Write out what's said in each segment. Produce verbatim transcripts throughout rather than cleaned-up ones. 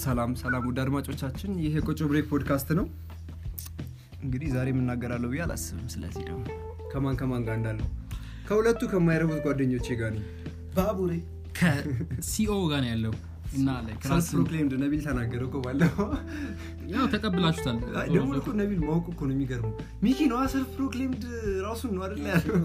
ሰላም ሰላም ውድ አድማጮቻችን ይሄ ቆጮ ብሬክ ፖድካስት ነው። እንግዲህ ዛሬ ምን እናገራለሁ ብዬ አላስብም። ስለዚህ ደግሞ ከማን ከማን ጋር እንዳለው ከሁለቱ ከማይረቡት ጓደኞቼ ጋር ነኝ። ባቡሬ ከሲኦ ጋር ነው ያለው እና ላይ ክራስ ፕሮክሌምድ ነቢል ተናገረው እኮ ባለው ያው ተቀብላችሁታል። ደግሞ እኮ ነቢል ማውቅ እኮ ነው የሚገርመው። ሚኪ ነው ሰልፍ ፕሮክሌምድ ራሱን ነው አይደል ያለው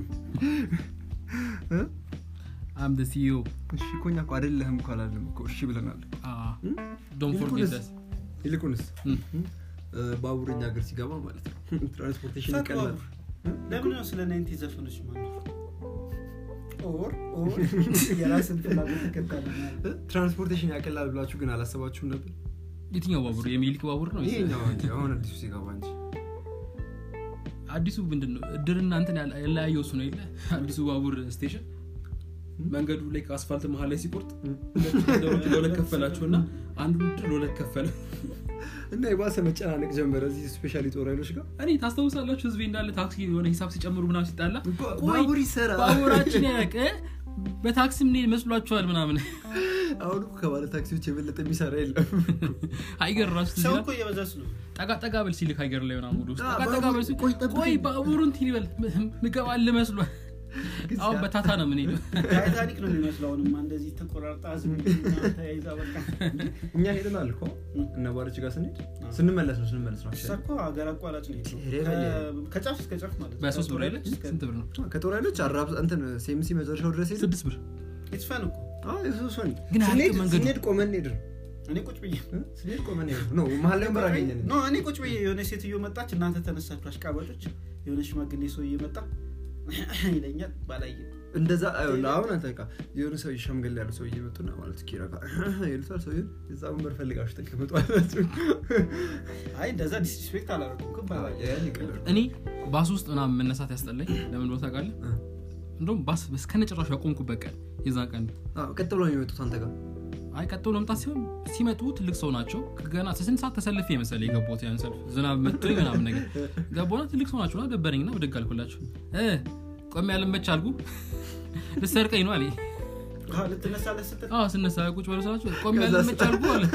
እ I'm the C E O እሺ ኮኛ እኮ አይደለም እኮ አላለም እኮ እሺ ብለናል። አዎ don't forget that ይልቁንስ ባቡርኛ ሀገር ሲገባ ማለት ነው ትራንስፖርቴሽን ይቀላል። ለምን ነው ስለ ናይንቲ ዘፈኖች ማለት ኦር ኦር የራስን ፍላጎት ተከታተልና ትራንስፖርቴሽን ያቀላል ብላችሁ ግን አላሰባችሁም ነበር? የትኛው ባቡር? የሚልክ ባቡር ነው ይሄኛው እንጂ አሁን አዲሱ ሲገባ እንጂ አዲሱ ምንድነው እድርና እንትን ያላየው እሱ ነው አይደል? አዲሱ ባቡር ስቴሽን መንገዱ ላይ አስፋልት መሃል ላይ ሲቆርጥ ለሁለት ከፈላቸውና አንዱ ድር ለሁለት ከፈለ እና የባሰ መጨናነቅ ጀመረ እዚህ ስፔሻሊ ጦር ኃይሎች ጋር። እኔ ታስተውሳላችሁ ህዝብ እንዳለ ታክሲ የሆነ ሂሳብ ሲጨምሩ ምናምን ሲጣላ ባቡር ይሰራ ባቡራችን ያቀ በታክሲ ምን ይመስላችኋል ምናምን። አሁን እኮ ከባለ ታክሲዎች የበለጠ የሚሰራ የለም። አይገር ራሱ ሰው እኮ የበዛስ ነው ጠጋ ጠጋ በል ሲልክ አይገር ላይ ምናምን ወደ ውስጥ ጠጋ ጠጋ በል ሲል ቆይ ባቡሩን እንትን ይበል ምገባል መስሏል። አሁን በታታ ነው ምን ይለው ታይታኒክ ነው የሚመስለው። አሁንማ እንደዚህ ተቆራርጣ ዝም ተያይዛ በቃ እኛ ሄደናል እኮ እና ባርች ጋር ስንሄድ ስንመለስ ነው ስንመለስ ነው ሰኮ ሀገር አቋራጭ ነው ከጫፍ እስከ ጫፍ ማለት ነው። በሶስት ብር አይደል? ስንት ብር ነው? ከጦር ኃይሎች አራብ እንትን ሴምሲ መጨረሻው ድረስ ሄደ ስድስት ብር ኢትፋን እኮ አዎ እሱ ፈን ግን ስንሄድ መንገዱ ስንሄድ ቆመን ሄድ እኔ ቁጭ ብዬ ስንሄድ ቆመን ሄድ ነው መሀል ላይ ወንበር አገኘን ነው እኔ ቁጭ ብዬ የሆነ ሴትዮ መጣች። እናንተ ተነሳችሁ አሽቃባጮች የሆነ ሽማግሌ ሰው እየመጣ ይለኛል ባላየ እንደዛ አሁን አንተ በቃ የሆነ ሰው ይሸምገል ያለው ሰው እየመጡና ማለት ኪራካ ይልታል ሰው እዛው ወንበር ፈልጋችሁ ተቀመጡ አላችሁ። አይ እንደዛ ዲስሪስፔክት አላደረኩም ባላየ ያን ይቀር እኔ ባስ ውስጥ እና መነሳት ያስጠላኝ ለምን ነው ታውቃለህ? እንደውም ባስ በስከነጨራሹ ያቆምኩበት ቀን የዛን ቀን አዎ ቀጥሎ ነው የሚመጡት አንተ ጋር አይ ቀጥሎ ለምጣት ሲሆን ሲመጡ ትልቅ ሰው ናቸው። ገና ስንት ሰዓት ተሰልፌ መሰለኝ የገባሁት ያን ሰልፍ ዝናብ መጥቶኝ ምናምን ነገር ገባሁና ትልቅ ሰው ናቸውና ደበረኝና ወደግ አልኩላችሁ እ ቆም ያለመች አልኩ ልሰርቀኝ ነው አለኝ። አዎ ልትነሳለህ ስትል አዎ ስነሳ ቁጭ ብለው ሰላችሁ ቆም ያለመች አልኩ አለ።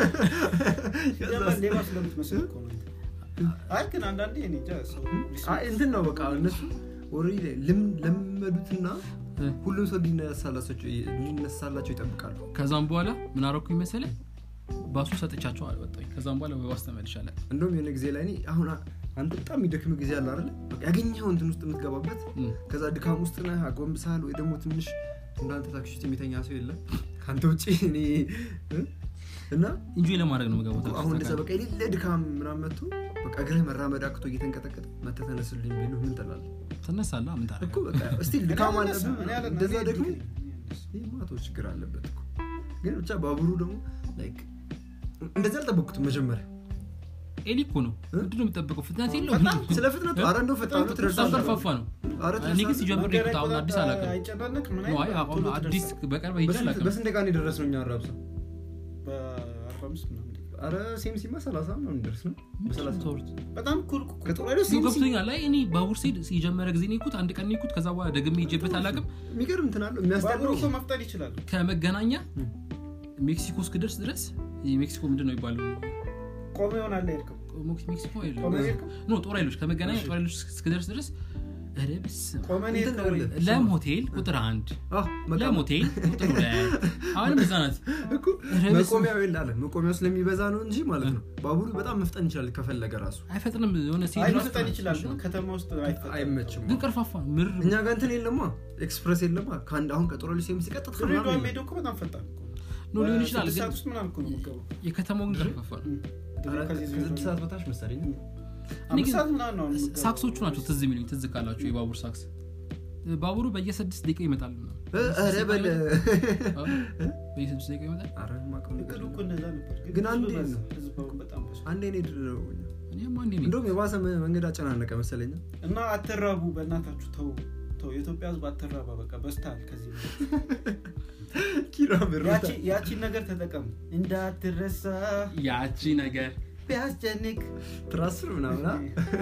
ያማ ሌባ ስለምትመስል እኮ ነው። አይ ግን አንዳንዴ እኔ ጃስ አይ እንትን ነው በቃ እነሱ ኦሬዲ ልም ለመዱትና ሁሉም ሰው ሊነሳላቸው ሊነሳላቸው ይጠብቃሉ። ከዛም በኋላ ምን አረኩኝ መሰለህ ባሱ ሰጥቻቸው አልወጣኝ። ከዛም በኋላ በባስ ተመልሻለሁ። እንደውም የሆነ ጊዜ ላይ እኔ አሁን አንተ በጣም ይደክም ጊዜ አለ አይደል? በቃ ያገኘው እንትን ውስጥ የምትገባበት ከዛ ድካም ውስጥ ነህ አጎንብሳል ወይ ደግሞ ትንሽ እንዳንተ ታክሲ ውስጥ የሚተኛ ሰው የለም ካንተ ውጪ እኔ እና ኢንጆይ ለማድረግ ነው የምገባው። አሁን እንደዛ በቃ የሌለ ድካም ምናምን መጥቶ በቃ እግርህ መራመድ አቅቶ እየተንቀጠቀጠ መተህ ተነስልኝ ቢሉ ምን ትላለህ? ተነሳለህ ምን ታረጋለህ እኮ በቃ እስቲ ድካም አለብህ እንደዛ ደግሞ ይሄ ማቶ ችግር አለበት እኮ። ግን ብቻ ባቡሩ ደግሞ ላይክ እንደዛ አልጠበቅኩትም መጀመሪያ ኤሊ እኮ ነው ምንድነው የምጠብቀው? ፍጥነት የለውም ስለ ፍጥነቱ አረ እንደው ፈጣኑ ትረሳለህ ተርፋፋ ነው። እኔ ግን ሲጀምር ነው ታውና አዲስ አላውቅም አይጨናነቅ ምን ነው አይ አሁን አዲስ በቀርበ ይችላል። በስንት ቀን የደረስነው እኛ አራብሳ በአርባ አምስት ምናምን አረ ሴምሲማ ሰላሳ ነው እንደርስ ነው በሰላሳ በጣም ኩል ኩል ከጦራይሎ ሴምሲ ገብቶኛል። ላይ እኔ ባቡር ሲድ ሲጀመረ ጊዜ ነው ይኩት አንድ ቀን ነው ይኩት ከዛ በኋላ ደግሜ ይጀበት አላውቅም። የሚገርም እንትን አለው የሚያስጠላው ባቡሩ መፍጠር ይችላል። ከመገናኛ ሜክሲኮ እስክደርስ ድረስ የሜክሲኮ ምንድነው ይባላል ቆሞ ይሆናል አይልከም ሜክሲኮ አይደለም ኖ ጦራይሎች ከመገናኛ ጦራይሎች እስክደርስ ድረስ ረብስ ቆመን ለም ሆቴል ቁጥር አንድ አህ ለም ሆቴል ቁጥር ሁለት አሁን በዛናት እኮ መቆሚያው ይላል መቆሚያው ስለሚበዛ ነው እንጂ ማለት ነው። ባቡሩ በጣም መፍጠን ይችላል ከፈለገ ራሱ አይፈጥንም የሆነ ሲል ራሱ መፍጠን ይችላል። ከተማ ውስጥ አይመችም ግን ቀርፋፋ ምር እኛ ጋር እንትን የለማ ኤክስፕረስ የለማ ካንድ አሁን ከጦራይሎ ሴምሲ ቀጥታ ነው ሜዶ እኮ በጣም ፈጣን ነው ሊሆን ይችላል። ግን ሰዓት ውስጥ ምን አልኩ ነው የምገባው የከተማው ግን ቀርፋፋ ነው። ከዚህ ሰዓት በታች መሰለኝ አምሳት ምናምን ነው ሳክሶቹ ናቸው ትዝ የሚሉኝ ትዝ ካላችሁ የባቡር ሳክስ ባቡሩ በየስድስት ደቂቃ ይመጣል ነው አረ በለ በየስድስት ደቂቃ ይመጣል። አረ ማቀም ነገር እኮ እንደዛ ነበር ግን አንዴ ነው ህዝቡ በጣም አንዴ ነው ድረው እኔም አንዴ ነው እንደውም የባሰ መንገድ አጨናነቀ መሰለኝ እና አትራቡ በእናታችሁ ተው ተው የኢትዮጵያ ህዝብ አትራባ በቃ በስታል ከዚህ ኪራም ያቺ ያቺ ነገር ተጠቀም እንዳትረሳ ያቺ ነገር ቢያስጨንቅ ትራስር ምናምን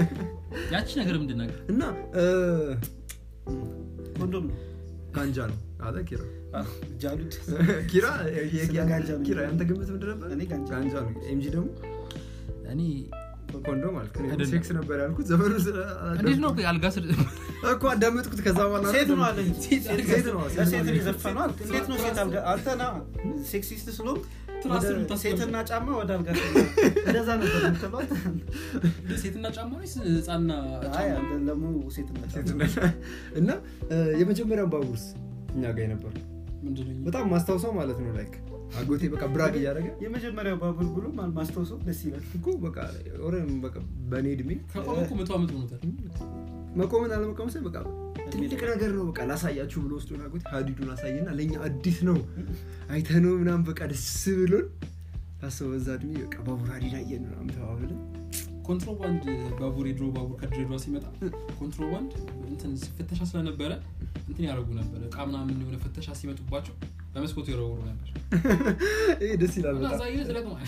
ያቺ ነገር ምንድን ነው እና ኮንዶም ነው ጋንጃ ነው አለ ኪራ ጃሉድ ኪራ ጋንጃ ኪራ አንተ ግምት ምንድን ነበር? እኔ ጋንጃ ጋንጃ ነው። ኤምጂ ደግሞ እኔ ኮንዶም ማለት ነው። ሴክስ ነበር ያልኩት ዘመኑ ስለ እንዴት ነው አልጋ ስር እኮ አዳመጥኩት። ከዛ በኋላ ሴት ነው አለኝ ሴት ነው ሴት ይዘፈናል። እንዴት ነው ሴት አልጋ አንተና ሴክሲስት ስለሆንክ ሴትና ጫማ ወደ አልጋ እንደዛ ነበር የምትለው። ሴትና ጫማ ነው ህፃንና አይ ለሙ ሴትና ጫማ እና የመጀመሪያው ባቡርስ እኛ ጋር ነበር። ምንድነው በጣም ማስታውሰው ማለት ነው ላይክ አጎቴ በቃ ብራግ እያደረገ የመጀመሪያው ባቡር ብሎ ማስታውሰው ደስ ይላል እኮ በቃ ኦሬም በቃ በኔ እድሜ ከቆመኩ መቶ አመት ሆኖታል። መቆምን አለመቆም ሳይ በቃ ትልቅ ነገር ነው በቃ ላሳያችሁ ብሎ ወስዶና አጎቴ ሀዲዱን አሳየና ለኛ አዲስ ነው አይተነው ምናምን በቃ ደስ ብሎን ታሰበ እዛ እድሜ በቃ ባቡር ሀዲድ አየን ምናምን ተባብለን ኮንትሮባንድ ባቡር የድሮ ባቡር ከድሬዳዋ ሲመጣ ኮንትሮባንድ እንትን ፍተሻ ስለነበረ እንትን ያደርጉ ነበር። እቃ ምናምን የሆነ ፍተሻ ሲመጡባቸው በመስኮቱ ይወረውሩ ነበር። ይሄ ደስ ይላል በጣም አዛይነ ስለቀማ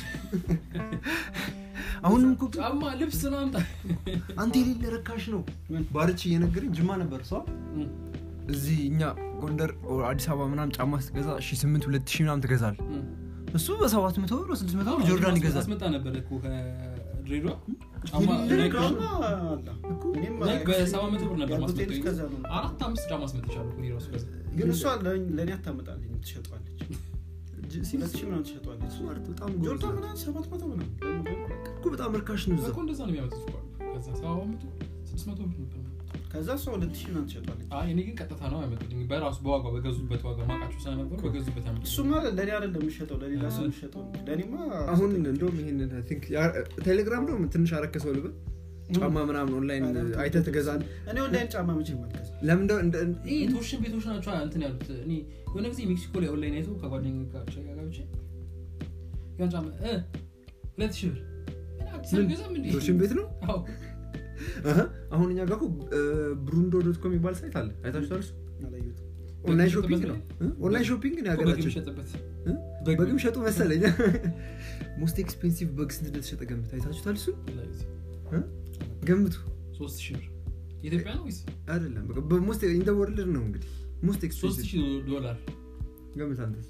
አሁንም እኮ ጫማ ልብስ ነው አምጣ አንተ የሌለ ረካሽ ነው ባርች እየነገረኝ ጅማ ነበር ሰው እዚህ እኛ ጎንደር አዲስ አበባ ምናምን ጫማ ስትገዛ እሺ ስምንት ሁለት ሺህ ምናምን ትገዛለህ። እሱ በሰባት መቶ ብር ስድስት መቶ ብር ጆርዳን ይገዛል። አስመጣ ነበር እኮ ከድሬዳዋ ጫማ ጫማ አላ እኔም በሰባት መቶ ብር ነበር ማስመጣው። አራት አምስት ጫማ አስመጥቻለሁ እኮ ራሱ ከዛ ግን እሷ ለኔ አታመጣልኝ ትሸጣለች። ሲለች ምናምን ትሸጣለች። ስማርት በጣም ጆርዳን ምናምን ሰባት መቶ ምናምን እኮ በጣም ርካሽ ነው እዛ እኮ እንደዛ ነው የሚያመጡት እኮ ከዛ ሰባት መቶ ስድስት መቶ ብር ነበር። ከዛ እሷ ሁለት ሺህ ምናምን ትሸጣለች። አይ እኔ ግን ቀጥታ ነው ያመጡልኝ በራሱ በዋጋው በገዙበት ዋጋ ማቃቸው ስለነበር በገዙበት ያመጡልኝ። እሱ ማለት ለኔ አይደለም የሚሸጠው ለሌላ ሰው የሚሸጠው ለኔማ አሁን እንደውም ይሄንን አይ ቲንክ ቴሌግራም ነው ትንሽ አረከሰው ልበል ጫማ ምናምን ኦንላይን አይተህ ትገዛለህ። እኔ ኦንላይን ጫማ መቼ ማልከስ ለምን እንደ ይሄ ቶሽን ቤቶች ናቸው እንትን ያሉት። እኔ የሆነ ጊዜ ሜክሲኮ ላይ ኦንላይን አይቶ ከጓደኛዬ ጋር ቸጋጋብቼ ያን ጫማ እ ሁለት ሺህ ብር ስለገዛም እንዴ ቶሽን ቤት ነው። አዎ አሃ አሁን እኛ ጋር እኮ ብሩንዶ ዶት ኮም የሚባል ሳይት አለ አይታችኋል? እሱ አላየሁት ኦንላይን ሾፒንግ ነው። ኦንላይን ሾፒንግ ነው ያገራችሁ ሸጠበት በግም ሸጡ መሰለኝ። ሞስት ኤክስፔንሲቭ በግ ስንት እንደተሸጠ ገምት አይታችኋል? እሱ ገምቱ ሶስት ሺህ ብር ኢትዮጵያ ነው ወይስ አይደለም? በቃ በሞስት ኢን ዘ ወርልድ ነው እንግዲህ ሞስት ኤክስፔንሲቭ ሶስት ሺህ ዶላር ገምት አንተስ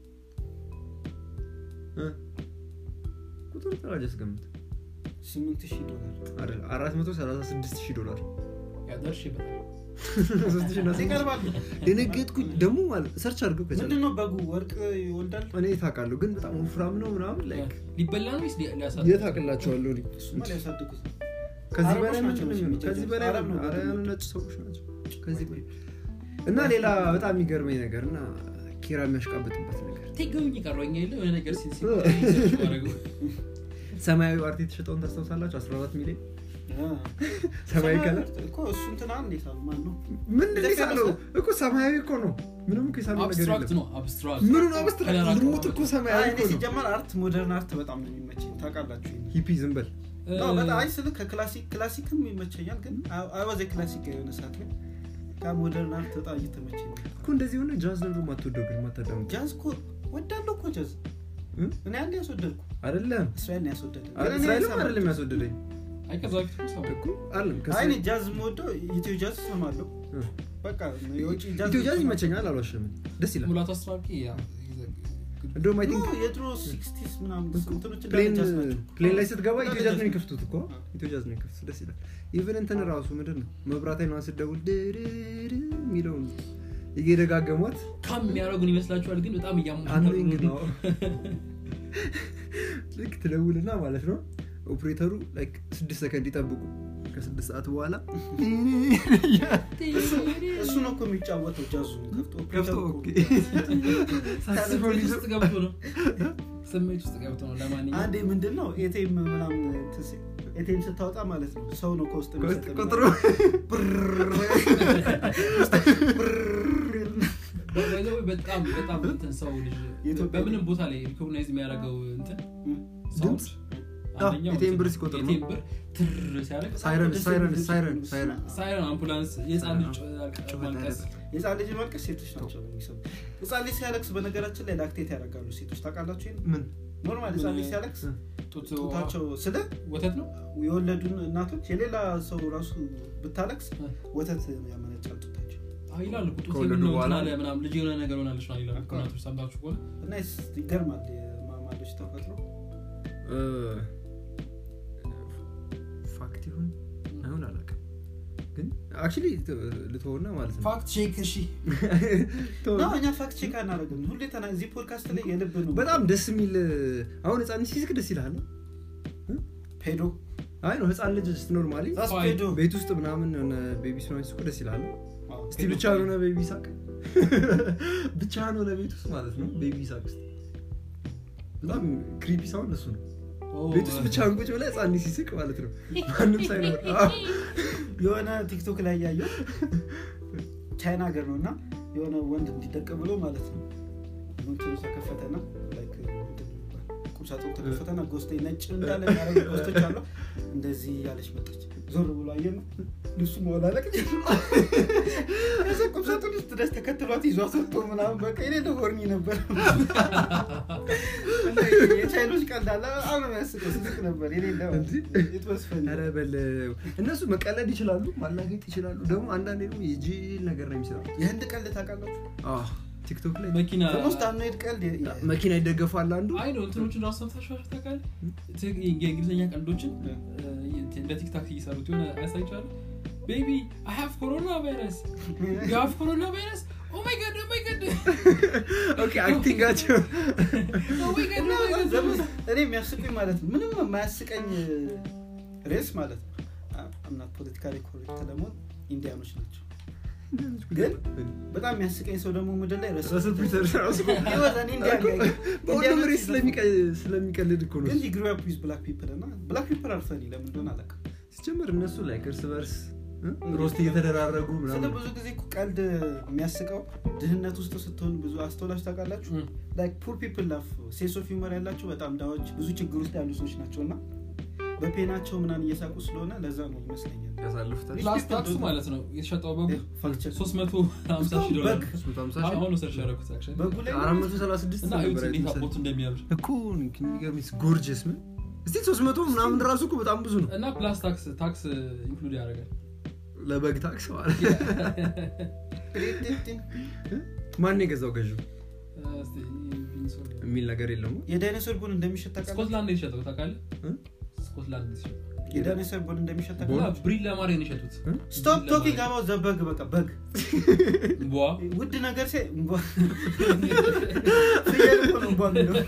እ ቁጥር ተራጀስ ገምት ስምንት ሺህ ዶላር አይደል አራት መቶ ሰላሳ ስድስት ሺህ ዶላር ያደርሽ ይበላል። ሶስት ሺህ ነው ይቀርባል። ደነገጥኩኝ ደግሞ ማለት ሰርች አድርገው ከቻለ ምንድነው በጉ ወርቅ ይወልዳል? እኔ ታውቃለሁ ግን በጣም ወፍራም ነው ምናምን ላይክ ሊበላ ነው ወይስ ሊያሳድግ? የታውቅላቸዋለሁ እኔ እሱማ ሊያሳድጉት ከዚህ በላይ ምንድን ነው የሚሆነው? ከዚህ በላይ አረያኑ ነጭ ሰዎች ናቸው ከዚህ በላይ እና ሌላ በጣም የሚገርመኝ ነገር እና ኪራ የሚያሽቃበጥበት ነገር ተገውኝ ቀረውኛ የለ የሆነ ነገር ሲል ሲል ማረገው ሰማያዊ አርት የተሸጠውን ታስታውሳላችሁ? አስራ አራት ሚሊዮን ሰማያዊ ከለር እኮ እሱ እንትና እንዴት አሉ ማን ነው ምን እንደሳለው እኮ ሰማያዊ እኮ ነው። ምንም እኮ ይሳለው ነገር የለም። አብስትራክት ነው አብስትራክት ምን ነው አብስትራክት ልሙት እኮ ሰማያዊ አይ እኮ ነው። ሲጀመር አርት ሞደርን አርት በጣም ነው የሚመቸኝ ታውቃላችሁ። ሂፒ ዝም በል ነው በጣም አይ ስለ ከክላሲክ ክላሲክም ይመቸኛል ግን አይዋዜ ክላሲክ የሆነ ሰዓት ላይ ከሞደርን አርት በጣም እየተመቸኝ እኮ እንደዚህ ሆነ። ጃዝ ነው ማትወደው ግን ማታዳም ጃዝ እኮ ወዳለሁ እኮ ጃዝ እኔ አንዴ ያስወደድኩ አይደለም እስራኤል ነው ያስወደደኝ እስራኤልም አይደለም ያስወደደኝ አይ ከዛ ፊት ነው እኮ አይደለም አይ እኔ ጃዝ ሞዶ ኢትዮ ጃዝ ሰማለሁ በቃ የውጪ ጃዝ ኢትዮ ጃዝ ይመቸኛል አልዋሽም ደስ ይላል። ሙላት አስትራኪ ያ እንደውም አይ ቲንክ የድሮ ሲክስቲስ ምናምን እንትኖች ፕሌን ጃዝ ናቸው ፕሌን ላይ ስትገባ ኢትዮ ጃዝ ነው የሚከፍቱት እኮ ኢትዮ ጃዝ ነው የሚከፍቱት ደስ ይላል። ኢቭን እንትን ራሱ ምንድን ነው መብራታይ ነው አስደውል ድርድር የሚለው እየደጋገሟት ካም የሚያደርጉን ይመስላችኋል ግን በጣም አንዊንግ እያማሩ ነው ልክ ትደውልና ማለት ነው ኦፕሬተሩ ላይክ ስድስት ሰከንድ ይጠብቁ ከስድስት ሰዓት በኋላ እሱ ነው እኮ የሚጫወተው ጃዙ ከፍቶ ከፍቶ ኦኬ ሳክስፎን ውስጥ ገብቶ ነው ስሜት ውስጥ ገብቶ ነው። ለማንኛውም አንዴ ምንድነው ኤቲኤም ምናምን ትስ ኤቲኤም ስታወጣ ማለት ነው ሰው ነው ኮስት ቁጥሩ በዛው በጣም በጣም እንትን ሰው ልጅ በምንም ቦታ ላይ ሪኮግናይዝ የሚያደርገው እንትን ድምጽ ኤቲኤም ብር ሲቆጥር ነው። ኤቲኤም ብር ትር ሲያደርግ ሳይረን ሳይረን ሳይረን ሳይረን ሳይረን አምቡላንስ የጻን ልጅ ማልቀስ የጻን ልጅ ማልቀስ ሴቶች ናቸው የሚሰሙ የጻን ልጅ ሲያለቅስ በነገራችን ላይ ላክቴት ያደርጋሉ ሴቶች ታውቃላችሁ ይሄን ምን ኖርማል የጻን ልጅ ሲያለቅስ ጡታቸው ስለ ወተት ነው የወለዱን እናቶች የሌላ ሰው ራሱ ብታለቅስ ወተት ያመነጫል ጡታቸው አይላል ቁጡ ሲል ነው ታለ ምናምን ልጅ የሆነ ነገር ሆናለች ነው አይላል እናቶች ሰምታችሁ ከሆነ እና ይገርማል የማማሎች ተፈጥሮ እ ፋክት ይሁን አይሁን አላውቅም ግን አክቹሊ ልተውና ማለት ነው ፋክት ቼክ እሺ ነው እኛ ፋክት ቼክ አናደርግም ሁሌ ተና እዚህ ፖድካስት ላይ የልብ ነው በጣም ደስ የሚል አሁን ህፃን ሲስቅ ደስ ይላል ፔዶ አይ ነው ህፃን ልጅ ኖርማሊ ፔዶ ቤት ውስጥ ምናምን የሆነ ቤቢ ስኖር ሲስቅ ደስ ይላል እስቲ ብቻ ነው ቤቢ ሳቅ ብቻ ነው ለቤት ውስጥ ማለት ነው ቤቢ ሳቅ በጣም ክሪፒ ሳውንድ እሱ ነው ቤት ውስጥ ብቻ ቁጭ ብለ ህፃን ሲስቅ ማለት ነው ማንም ሳይኖር የሆነ ቲክቶክ ላይ ያየው ቻይና ሀገር ነውና የሆነ ወንድ እንዲደቅ ብሎ ማለት ነው ወንድ ተከፈተና ላይክ ቁምሳጥን ተከፈተና ጎስቴ ነጭ እንዳለ ያረጋው ጎስቶች አሉ እንደዚህ ያለች መጣች ዞር ብሎ አየን ልሱ ሞላላቅ እዚህ ቁምሳጥን ውስጥ ድረስ ተከትሏት ይዟት ወጥቶ ምናምን በቃ የሌለ ወርኒ ነበር የቻይኖች ቀልዳላ አሁን ያስቀው ስልክ ነበር የሌለ እንዴ የተወስፈን አረ በል እነሱ መቀለድ ይችላሉ ማላገጥ ይችላሉ ደግሞ አንዳንዴ ደግሞ የጂል ነገር ነው የሚሰሩት የህንድ ቀልድ ታውቃላችሁ አዎ ቲክቶክ ላይ መኪና ውስጥ አንዱ ቀልድ መኪና ይደገፋል አንዱ አይ ነው እንትኖችን አሰምታችሁ ታውቃለህ የእንግሊዘኛ ቀልዶችን በቲክቶክ እየሰሩት የሆነ አሳይቻለሁ baby I have coronavirus you have coronavirus oh my god oh my god okay acting አቸው oh my god oh my god እኔ የሚያስቀኝ ማለት ነው ምንም የማያስቀኝ ሬስ ማለት I'm not politically correct ደግሞ ኢንዲያኖች ናቸው ግን በጣም የሚያስቀኝ ሰው ደግሞ ምድር ላይ ረስ ፒተር ራሱ ይወዛን ኢንዲያን ጋር በሁሉም ሬስ ስለሚቀልድ እኮ ነው ግን he grew up with black people እና black people are funny ለምን እንደሆነ አላውቅም ሲጀምር እነሱ ላይክ እርስ በርስ ሮስት እየተደራረጉ ምናምን ስለ ብዙ ጊዜ ቀልድ የሚያስቀው ድህነት ውስጥ ስትሆን ብዙ አስተውላችሁ ታውቃላችሁ like poor people laugh sense of humor ያላችሁ በጣም ዳዎች ብዙ ችግር ውስጥ ያሉ ሰዎች ናቸውና በፔናቸው ምናን እየሳቁ ስለሆነ ለዛ ነው ይመስለኛል ያሳልፉታል ፕላስታክስ ማለት ነው የተሸጠው በጉ ሶስት መቶ ሃምሳ ሺህ ዶላር ሶስት መቶ ሃምሳ ሺህ አሁን ሰርች ያደረኩት አክቹሊ በጉ ላይ አራት መቶ ሰላሳ ስድስት እና ነበር እንዴት አቦት እንደሚያምር እኮ ከሚገርምስ ጎርጂየስ ምን እስቲ ሶስት መቶ ምናምን ራሱ እኮ በጣም ብዙ ነው እና ፕላስታክስ ታክስ ኢንክሉድ ያደርጋል ለበግ ታክስ ማለት ማን የገዛው ገዢው እስቲ የሚል ነገር የለም የዳይኖሰር ቦን እንደሚሸጥ ታውቃለህ ስኮትላንድ ይሸጣው ታውቃለህ ስኮትላንድ ይሸጣው የዳይኖሰር ቦን እንደሚሸጥ ታውቃለህ ብሪድ ለማድረግ ነው ይሸጡት ስቶፕ ቶኪንግ አባውት ዘ በግ በቃ በግ ቧ ውድ ነገር ሲይ ቧ ፍየል እኮ ነው ቧ ነው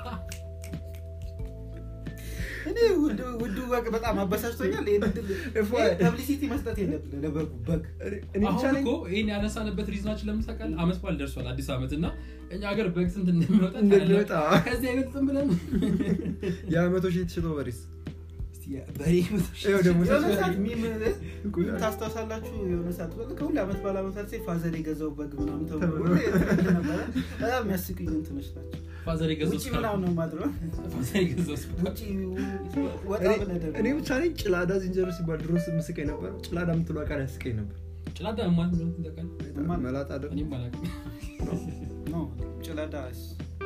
እኔ ውድ ውድ በግ በጣም አበሳጭቶኛል ፐብሊሲቲ መስጠት የለብንም ለበጉ በግ እኔ ብቻ ነኝ እኮ ይሄን ያነሳንበት ሪዝናችን ለምን ታውቃለህ አመት በዓል ደርሷል አዲስ አመት እና እኛ ሀገር በግ ስንት እንደሚወጣ እንደሚወጣ ከዚህ አይበልጥም ብለን ያ መቶ ሺህ የተሸጠው በሬስ እስቲ በሬ ይኸው ደግሞ የሆነ ሰዓት ሚም ታስታውሳላችሁ የሆነ ሰዓት በቃ ከሁሉ አመት በዓል አመት ላይ ፋዘር የገዛው በግ ምናምን ተብሎ ነበር በጣም የሚያስቁኝ እንትኖች ናቸው ፋዘር የገዛው ውጪ ምናምን ነው ማድረው ፋዘር የገዛው ውጪ ወጣ ብለህ እኔ ብቻ ነኝ ጭላዳ ዝንጀሮ ሲባል ድሮስ ምስቀኝ ነበር ጭላዳ የምትለው ቃል ያስቀኝ ነበር ጭላዳ ማለት ነው እንደቃል መላጣ አይደል እኔም አላውቅም ነው ጭላዳስ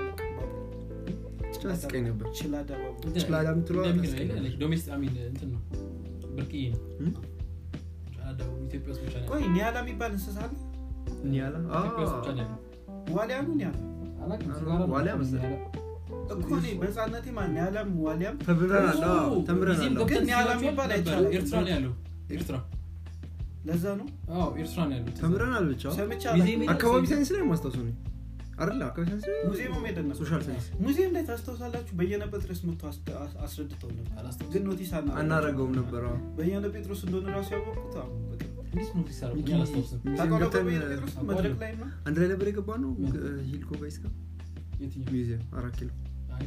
ያስቀኝ ነበር ጭላዳ ባቡ ጭላዳ የምትለው ዶሜስቲክ አሚን እንትን ነው ብርቅዬ ነው ጭላዳ ኢትዮጵያ ውስጥ ብቻ ነው ቆይ ኒያላ የሚባል እንስሳ አለ ኒያላ ኢትዮጵያ ውስጥ ብቻ ነው ዋሊያ ነው ኒያላ ዋሊያ መሰለኝ እኮ ነው በዛነቴ ማን ኒያላም ዋሊያም ተብረናል አዎ ተምረናል ግን ኒያላ የሚባል አይቻልም ኤርትራ ነው ያለው ኤርትራ ለዛ ነው አዎ ኤርትራ ነው ያለው ተምረናል ብቻ ሰምቻለሁ አካባቢ ሳይንስ ላይ ማስተዋወሱ ነው አይደል አካባቢ ሳይንስ ሙዚየሙ ሄደን ሶሻል ሳይንስ ሙዚየም ላይ ታስተውሳላችሁ በየነ ጴጥሮስ መጥቶ አስረድተው ነበር ግን ኖቲስ አና አናረገውም ነበር አዎ በየነ ጴጥሮስ እንደሆነ ራሱ ያወቁት አሁን በቃ እንዴት ነው ፊሳሩ ያላስተውስም ታውቃለህ በየነ ጴጥሮስ መድረክ ላይ ነው አንድ ላይ ነበር የገባነው ሂልኮ ጋይስ ጋር የትኛው ሙዚየም አራት ኪሎ አይ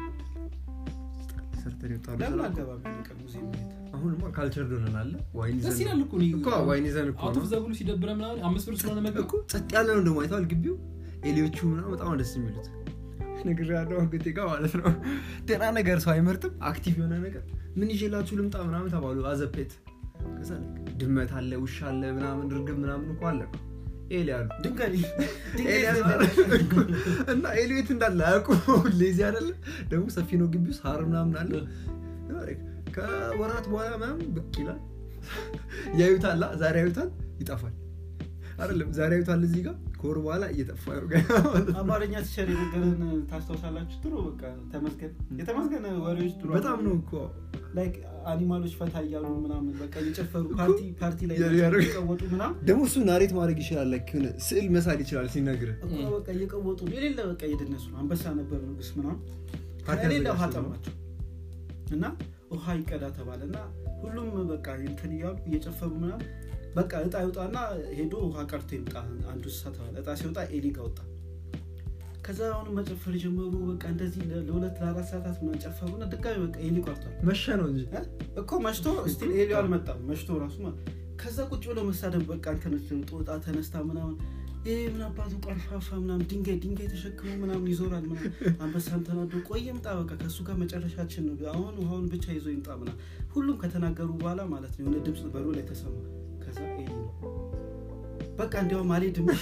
ሰርተን ይወጣሉ ለምን አልገባም ነው ሙዚየም ቤት አሁንማ ካልቸር ዶነናል ዋይን ደስ ይላል እኮ ነው እኮ ዋይን ይዘን እኮ አውቶ ዘጉሉ ሲደብረ ምናምን አምስት ብር ስለሆነ መግቢያው እኮ ጸጥ ያለ ነው ደግሞ አይተዋል ግቢው ኤሊዮቹ ምናምን በጣም ደስ የሚሉት ነገር ያለው እንግዲህ ጋር ማለት ነው ደና ነገር ሰው አይመርጥም አክቲቭ የሆነ ነገር ምን ይዤላችሁ ልምጣ ምናምን ተባሉ አዘፔት ከዛ ድመት አለ ውሻ አለ ምናምን ድርግም ምናምን እንኳን አለ ኤሊያሉ ድንጋይ ኤሊያስ እና ኤሊዮት እንዳለ አያውቁ ሌዚ አይደለ ደግሞ ሰፊ ነው ግቢው ሳር ምናምን አለ ከወራት በኋላ ምናምን ብቅ ይላል ያዩታል ዛሬ ያዩታል ይጣፋል አይደለም ዛሬ አይቷል እዚህ ጋር ኮር በኋላ እየጠፋ ነው አማርኛ ተሸሪ ነገርን ታስተውሳላችሁ ጥሩ በቃ ተመስገን የተመስገን ወሬዎች ጥሩ በጣም ነው እኮ ላይክ አኒማሎች ፈታ ይያሉ ምናምን በቃ እየጨፈሩ ፓርቲ ፓርቲ ላይ እየቀወጡ ምናምን ደግሞ እሱ ናሬት ማድረግ ይችላል ላይክ የሆነ ስዕል መሳል ይችላል ሲነግርህ እኮ በቃ እየቀወጡ የሌለ በቃ እየደነሱ አንበሳ ነበር ንጉስ ምናምን ከሌላ ውሃ ጠማቸው እና ውሃ ይቀዳ ተባለና ሁሉም በቃ እንትን ይያሉ እየጨፈሩ ምናምን በቃ እጣ ይወጣና ሄዶ ውሃ ቀርቶ ይምጣ አንዱ ተሳተዋል እጣ ሲወጣ ኤሊ ጋር ወጣ ከዛ አሁን መጨፈር ጀመሩ በቃ እንደዚህ ለሁለት ለአራት ሰዓታት ምናምን ጨፈሩና ድጋሚ በቃ ኤሊ ቀርቷል መሸ ነው እንጂ እኮ መሽቶ ስቲል ኤሊ አልመጣም መሽቶ ራሱ ከዛ ቁጭ ብሎ መሳደብ በቃ እንተነስ ጦጣ ተነስታ ምናምን ይሄ ምን አባቱ ቀርፋፋ ምናምን ድንጋይ ድንጋይ ተሸክሞ ምናምን ይዞራል ምናምን አንበሳን ተናዶ ቆየምጣ በቃ ከሱ ጋር መጨረሻችን ነው አሁን ውሃውን ብቻ ይዞ ይምጣ ምናምን ሁሉም ከተናገሩ በኋላ ማለት ነው የሆነ ድምጽ በሩ ላይ ተሰማ ከዛ ኤሊ በቃ እንዲያው ማለት ድምጽ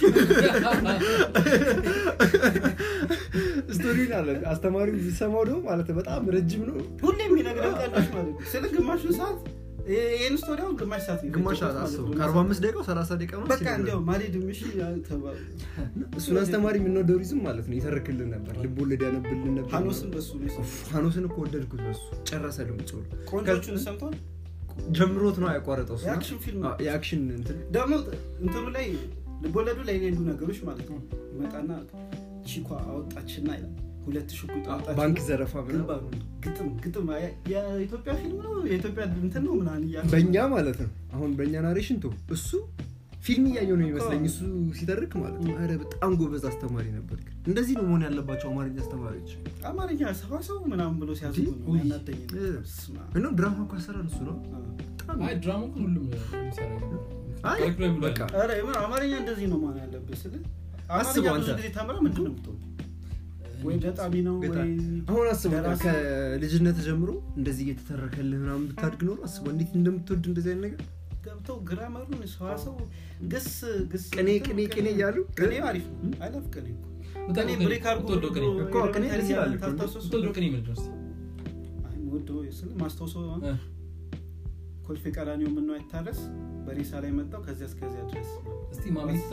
ስቶሪን አለ አስተማሪው ሲሰማው ደግሞ ማለት በጣም ረጅም ነው ሁሌም የሚነግረው ቀላሽ ማለት ስለ ግማሽ ሰዓት ይሄን ስቶሪው ግማሽ ሰዓት ነው ግማሽ ሰዓት አስቡ ከአርባ አምስት ደቂቃ ሰላሳ ደቂቃ ነው በቃ እንዲያው ማለት ድምጽ ተባለ እሱን አስተማሪ ምን ነው ዶሪዝም ማለት ነው ይተርክልን ነበር ልብ ወለድ ያነብልን ነበር ሃኖስን በሱ ነው ሃኖስን እኮ ወደድኩት በሱ ጨረሰ ድምጽ ቆንጆቹን ሰምቷል ጀምሮት ነው ያቋረጠው እሱ የአክሽን ፊልም የአክሽን እንትን ደግሞ እንትኑ ላይ ልቦለዱ ላይ ሌሉ ነገሮች ማለት ነው ይመጣና ቺኳ አወጣችና ይላል ሁለት ሽጉጥ አወጣች ባንክ ዘረፋ ምናምን ግጥም ግጥም የኢትዮጵያ ፊልም ነው የኢትዮጵያ እንትን ነው ምናምን ይያል በእኛ ማለት ነው አሁን በእኛ ናሬሽን ቶ እሱ ፊልም ያየው ነው ይመስለኝ እሱ ሲተርክ ማለት ነው አረ በጣም ጎበዝ አስተማሪ ነበር እንደዚህ ነው መሆን ያለባቸው አማርኛ አስተማሪዎች አማርኛ ሰፋሰው ምናምን ብሎ ሲያዝጉ ነው ያናደኝ እና ድራማ እኮ አሰራር እሱ ነው አይ ድራማ እኮ ሁሉም ይሰራል አይ በቃ አረ አማርኛ እንደዚህ ነው ማለት ያለበት ስለ አማርኛ ብዙ ጊዜ ተምራ ምንድን ነው የምትሆነው ወይ ገጣሚ ነው ወይ አሁን አስበው ከልጅነት ጀምሮ እንደዚህ እየተተረከልህ ምናምን ብታድግ ኖር አስበው እንዴት እንደምትወድ እንደዚህ አይነት ነገር ገብተው ግራመሩን ሰዋሰው ግስ ግስ ቅኔ ቅኔ ቅኔ ያሉ ቅኔ አሪፍ ነው አይለፍ ቅኔ ቅኔ ብሬክ አርጎ ወዶ ቅኔ እኮ ቅኔ ይላል ታስተውሱ ወዶ ቅኔ ምን ድረስ አይ ወዶ ይስል ማስተውሶ ኮልፌ ቀራኒዮ ምን ነው አይታረስ በሬሳ ላይ መጣው ከዚያ እስከዚያ ድረስ እስቲ ማሚስታ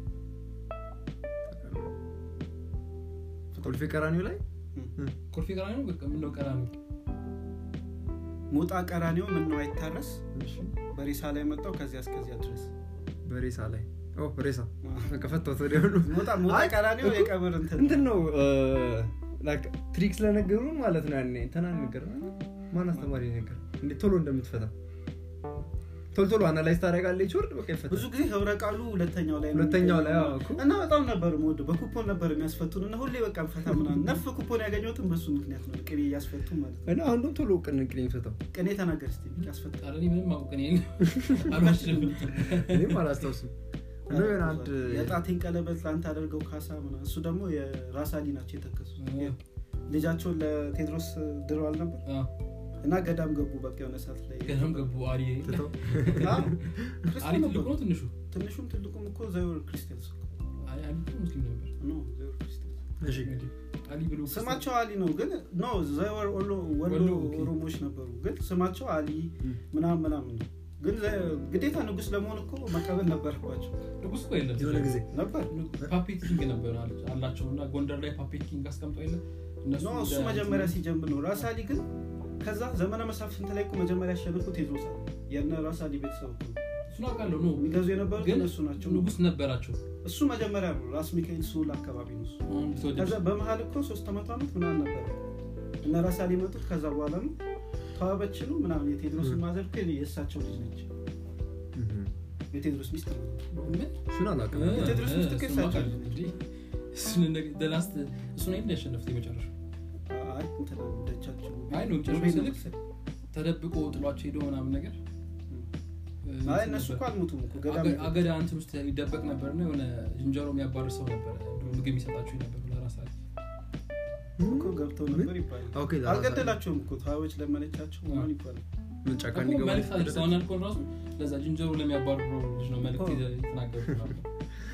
ኮልፌ ቀራኒዮ ላይ ኮልፌ ቀራኒዮ በቃ ምን ነው ቀራኒዮ ሞጣ ቀራኒዮ ምን ነው አይታረስ በሬሳ ላይ መጣው ከዚያ እስከዚያ ድረስ በሬሳ ላይ ኦ በሬሳ ከፈተው ተደሉ ሞጣ ሞጣ ቀራኒዮ የቀብር እንትን እንትን ነው ላይክ ትሪክስ ለነገሩን ማለት ነው ያኔ እንተና ነገር ማን አስተማሪ ነገር እንዴ ቶሎ እንደምትፈታ ቶሎ ቶሎ አናላይዝ ታደርጋለህ ይወርድ በቃ ይፈታ ብዙ ጊዜ ህብረ ቃሉ ሁለተኛው ላይ ሁለተኛው ላይ አዎ እና በጣም ነበር ሞድ በኩፖን ነበር የሚያስፈቱን እና ሁሌ በቃ ፈታ ምናምን ነፍ ኩፖን ያገኘሁትን በሱ ምክንያት ነው ቅኔ ያስፈቱ ማለት ነው እና አሁን ቶሎ ቅኔ ቅኔ ይፈታው ቅኔ ተናገር እስቲ ያስፈታ አረኒ ምንም ማውቀኔ አልማሽልም እኔም አላስታውስም ነው አንድ የጣቴን ቀለበት ላንተ አደርገው ካሳ ምናምን እሱ ደግሞ የራሳሊ ናቸው የተከሱ ልጃቸውን ለቴድሮስ ድረዋል ነበር እና ገዳም ገቡ በቃ የሆነ ሰዓት ላይ ገዳም ገቡ አሪ ተተው አሪ ትልቁ ነው ትንሹ ትንሹም ትልቁም እኮ ዘይወር ክርስቲያንስ አይ አሊ ሙስሊም ነበር ኖ ዘይወር ክርስቲያንስ እሺ አሊ ብሎ ስማቸው አሊ ነው ግን ኖ ዘይወር ኦሎ ወሎ ኦሮሞች ነበሩ ግን ስማቸው አሊ ምናምን ምናምን ነው ግን ግዴታ ንጉስ ለመሆን እኮ መቀበል ነበርባቸው ንጉስ እኮ የለም የሆነ ጊዜ ነበር ፓፔት ኪንግ ነበር አላቸውና ጎንደር ላይ ፓፔት ኪንግ አስቀምጠው የለ እነሱ ነው እሱ መጀመሪያ ሲጀምር ነው ራሳሊ ግን ከዛ ዘመነ መሳፍንት ላይ እኮ መጀመሪያ ያሸነፉት ቴድሮስ አለ የነ ራሳሊ ቤተሰብ እኮ እሱን አውቃለሁ ነው የሚገዙ የነበሩት እነሱ ናቸው ንጉስ ነበራቸው እሱ መጀመሪያ ነው ራስ ሚካኤል ሱል አካባቢ ነው ከዛ በመሃል እኮ ሶስት መቶ አመት ምናምን ነበር እና ራሳሊ መጡት ከዛ በኋላ ነው ተዋበች ነው ምናምን የቴድሮስ ማዘር ከኔ የእሳቸው ልጅ ነች የቴድሮስ ሚስት ነው እሱን አላውቅም የቴድሮስ ሚስት ከሳቸው እሱን እንደ ላስት እሱን አይደል ያሸነፉት የመጨረሻው አይ እንትን ደቻቸው አይ ነው ጨርሶ ተደብቆ ጥሏቸው ሄዶ ምናምን ነገር አይ እነሱ እኮ አልሞቱም እኮ ገዳም አገዳ አንተ ውስጥ ይደበቅ ነበርና የሆነ ዝንጀሮ የሚያባርሰው ነበር ምግብ ይሰጣቸው ነበር ለራሳቸው እኮ ገብተው ነበር ይባላል ኦኬ አልገደላቸውም እኮ ታዎች ለመነቻቸው ምን ይባላል ምን ጫካን ይገባል መልክት አድርሰውና አልኮን ራሱ ለዛ ዝንጀሮ ለሚያባርረው ልጅ ነው መልክት የተናገሩት ነበር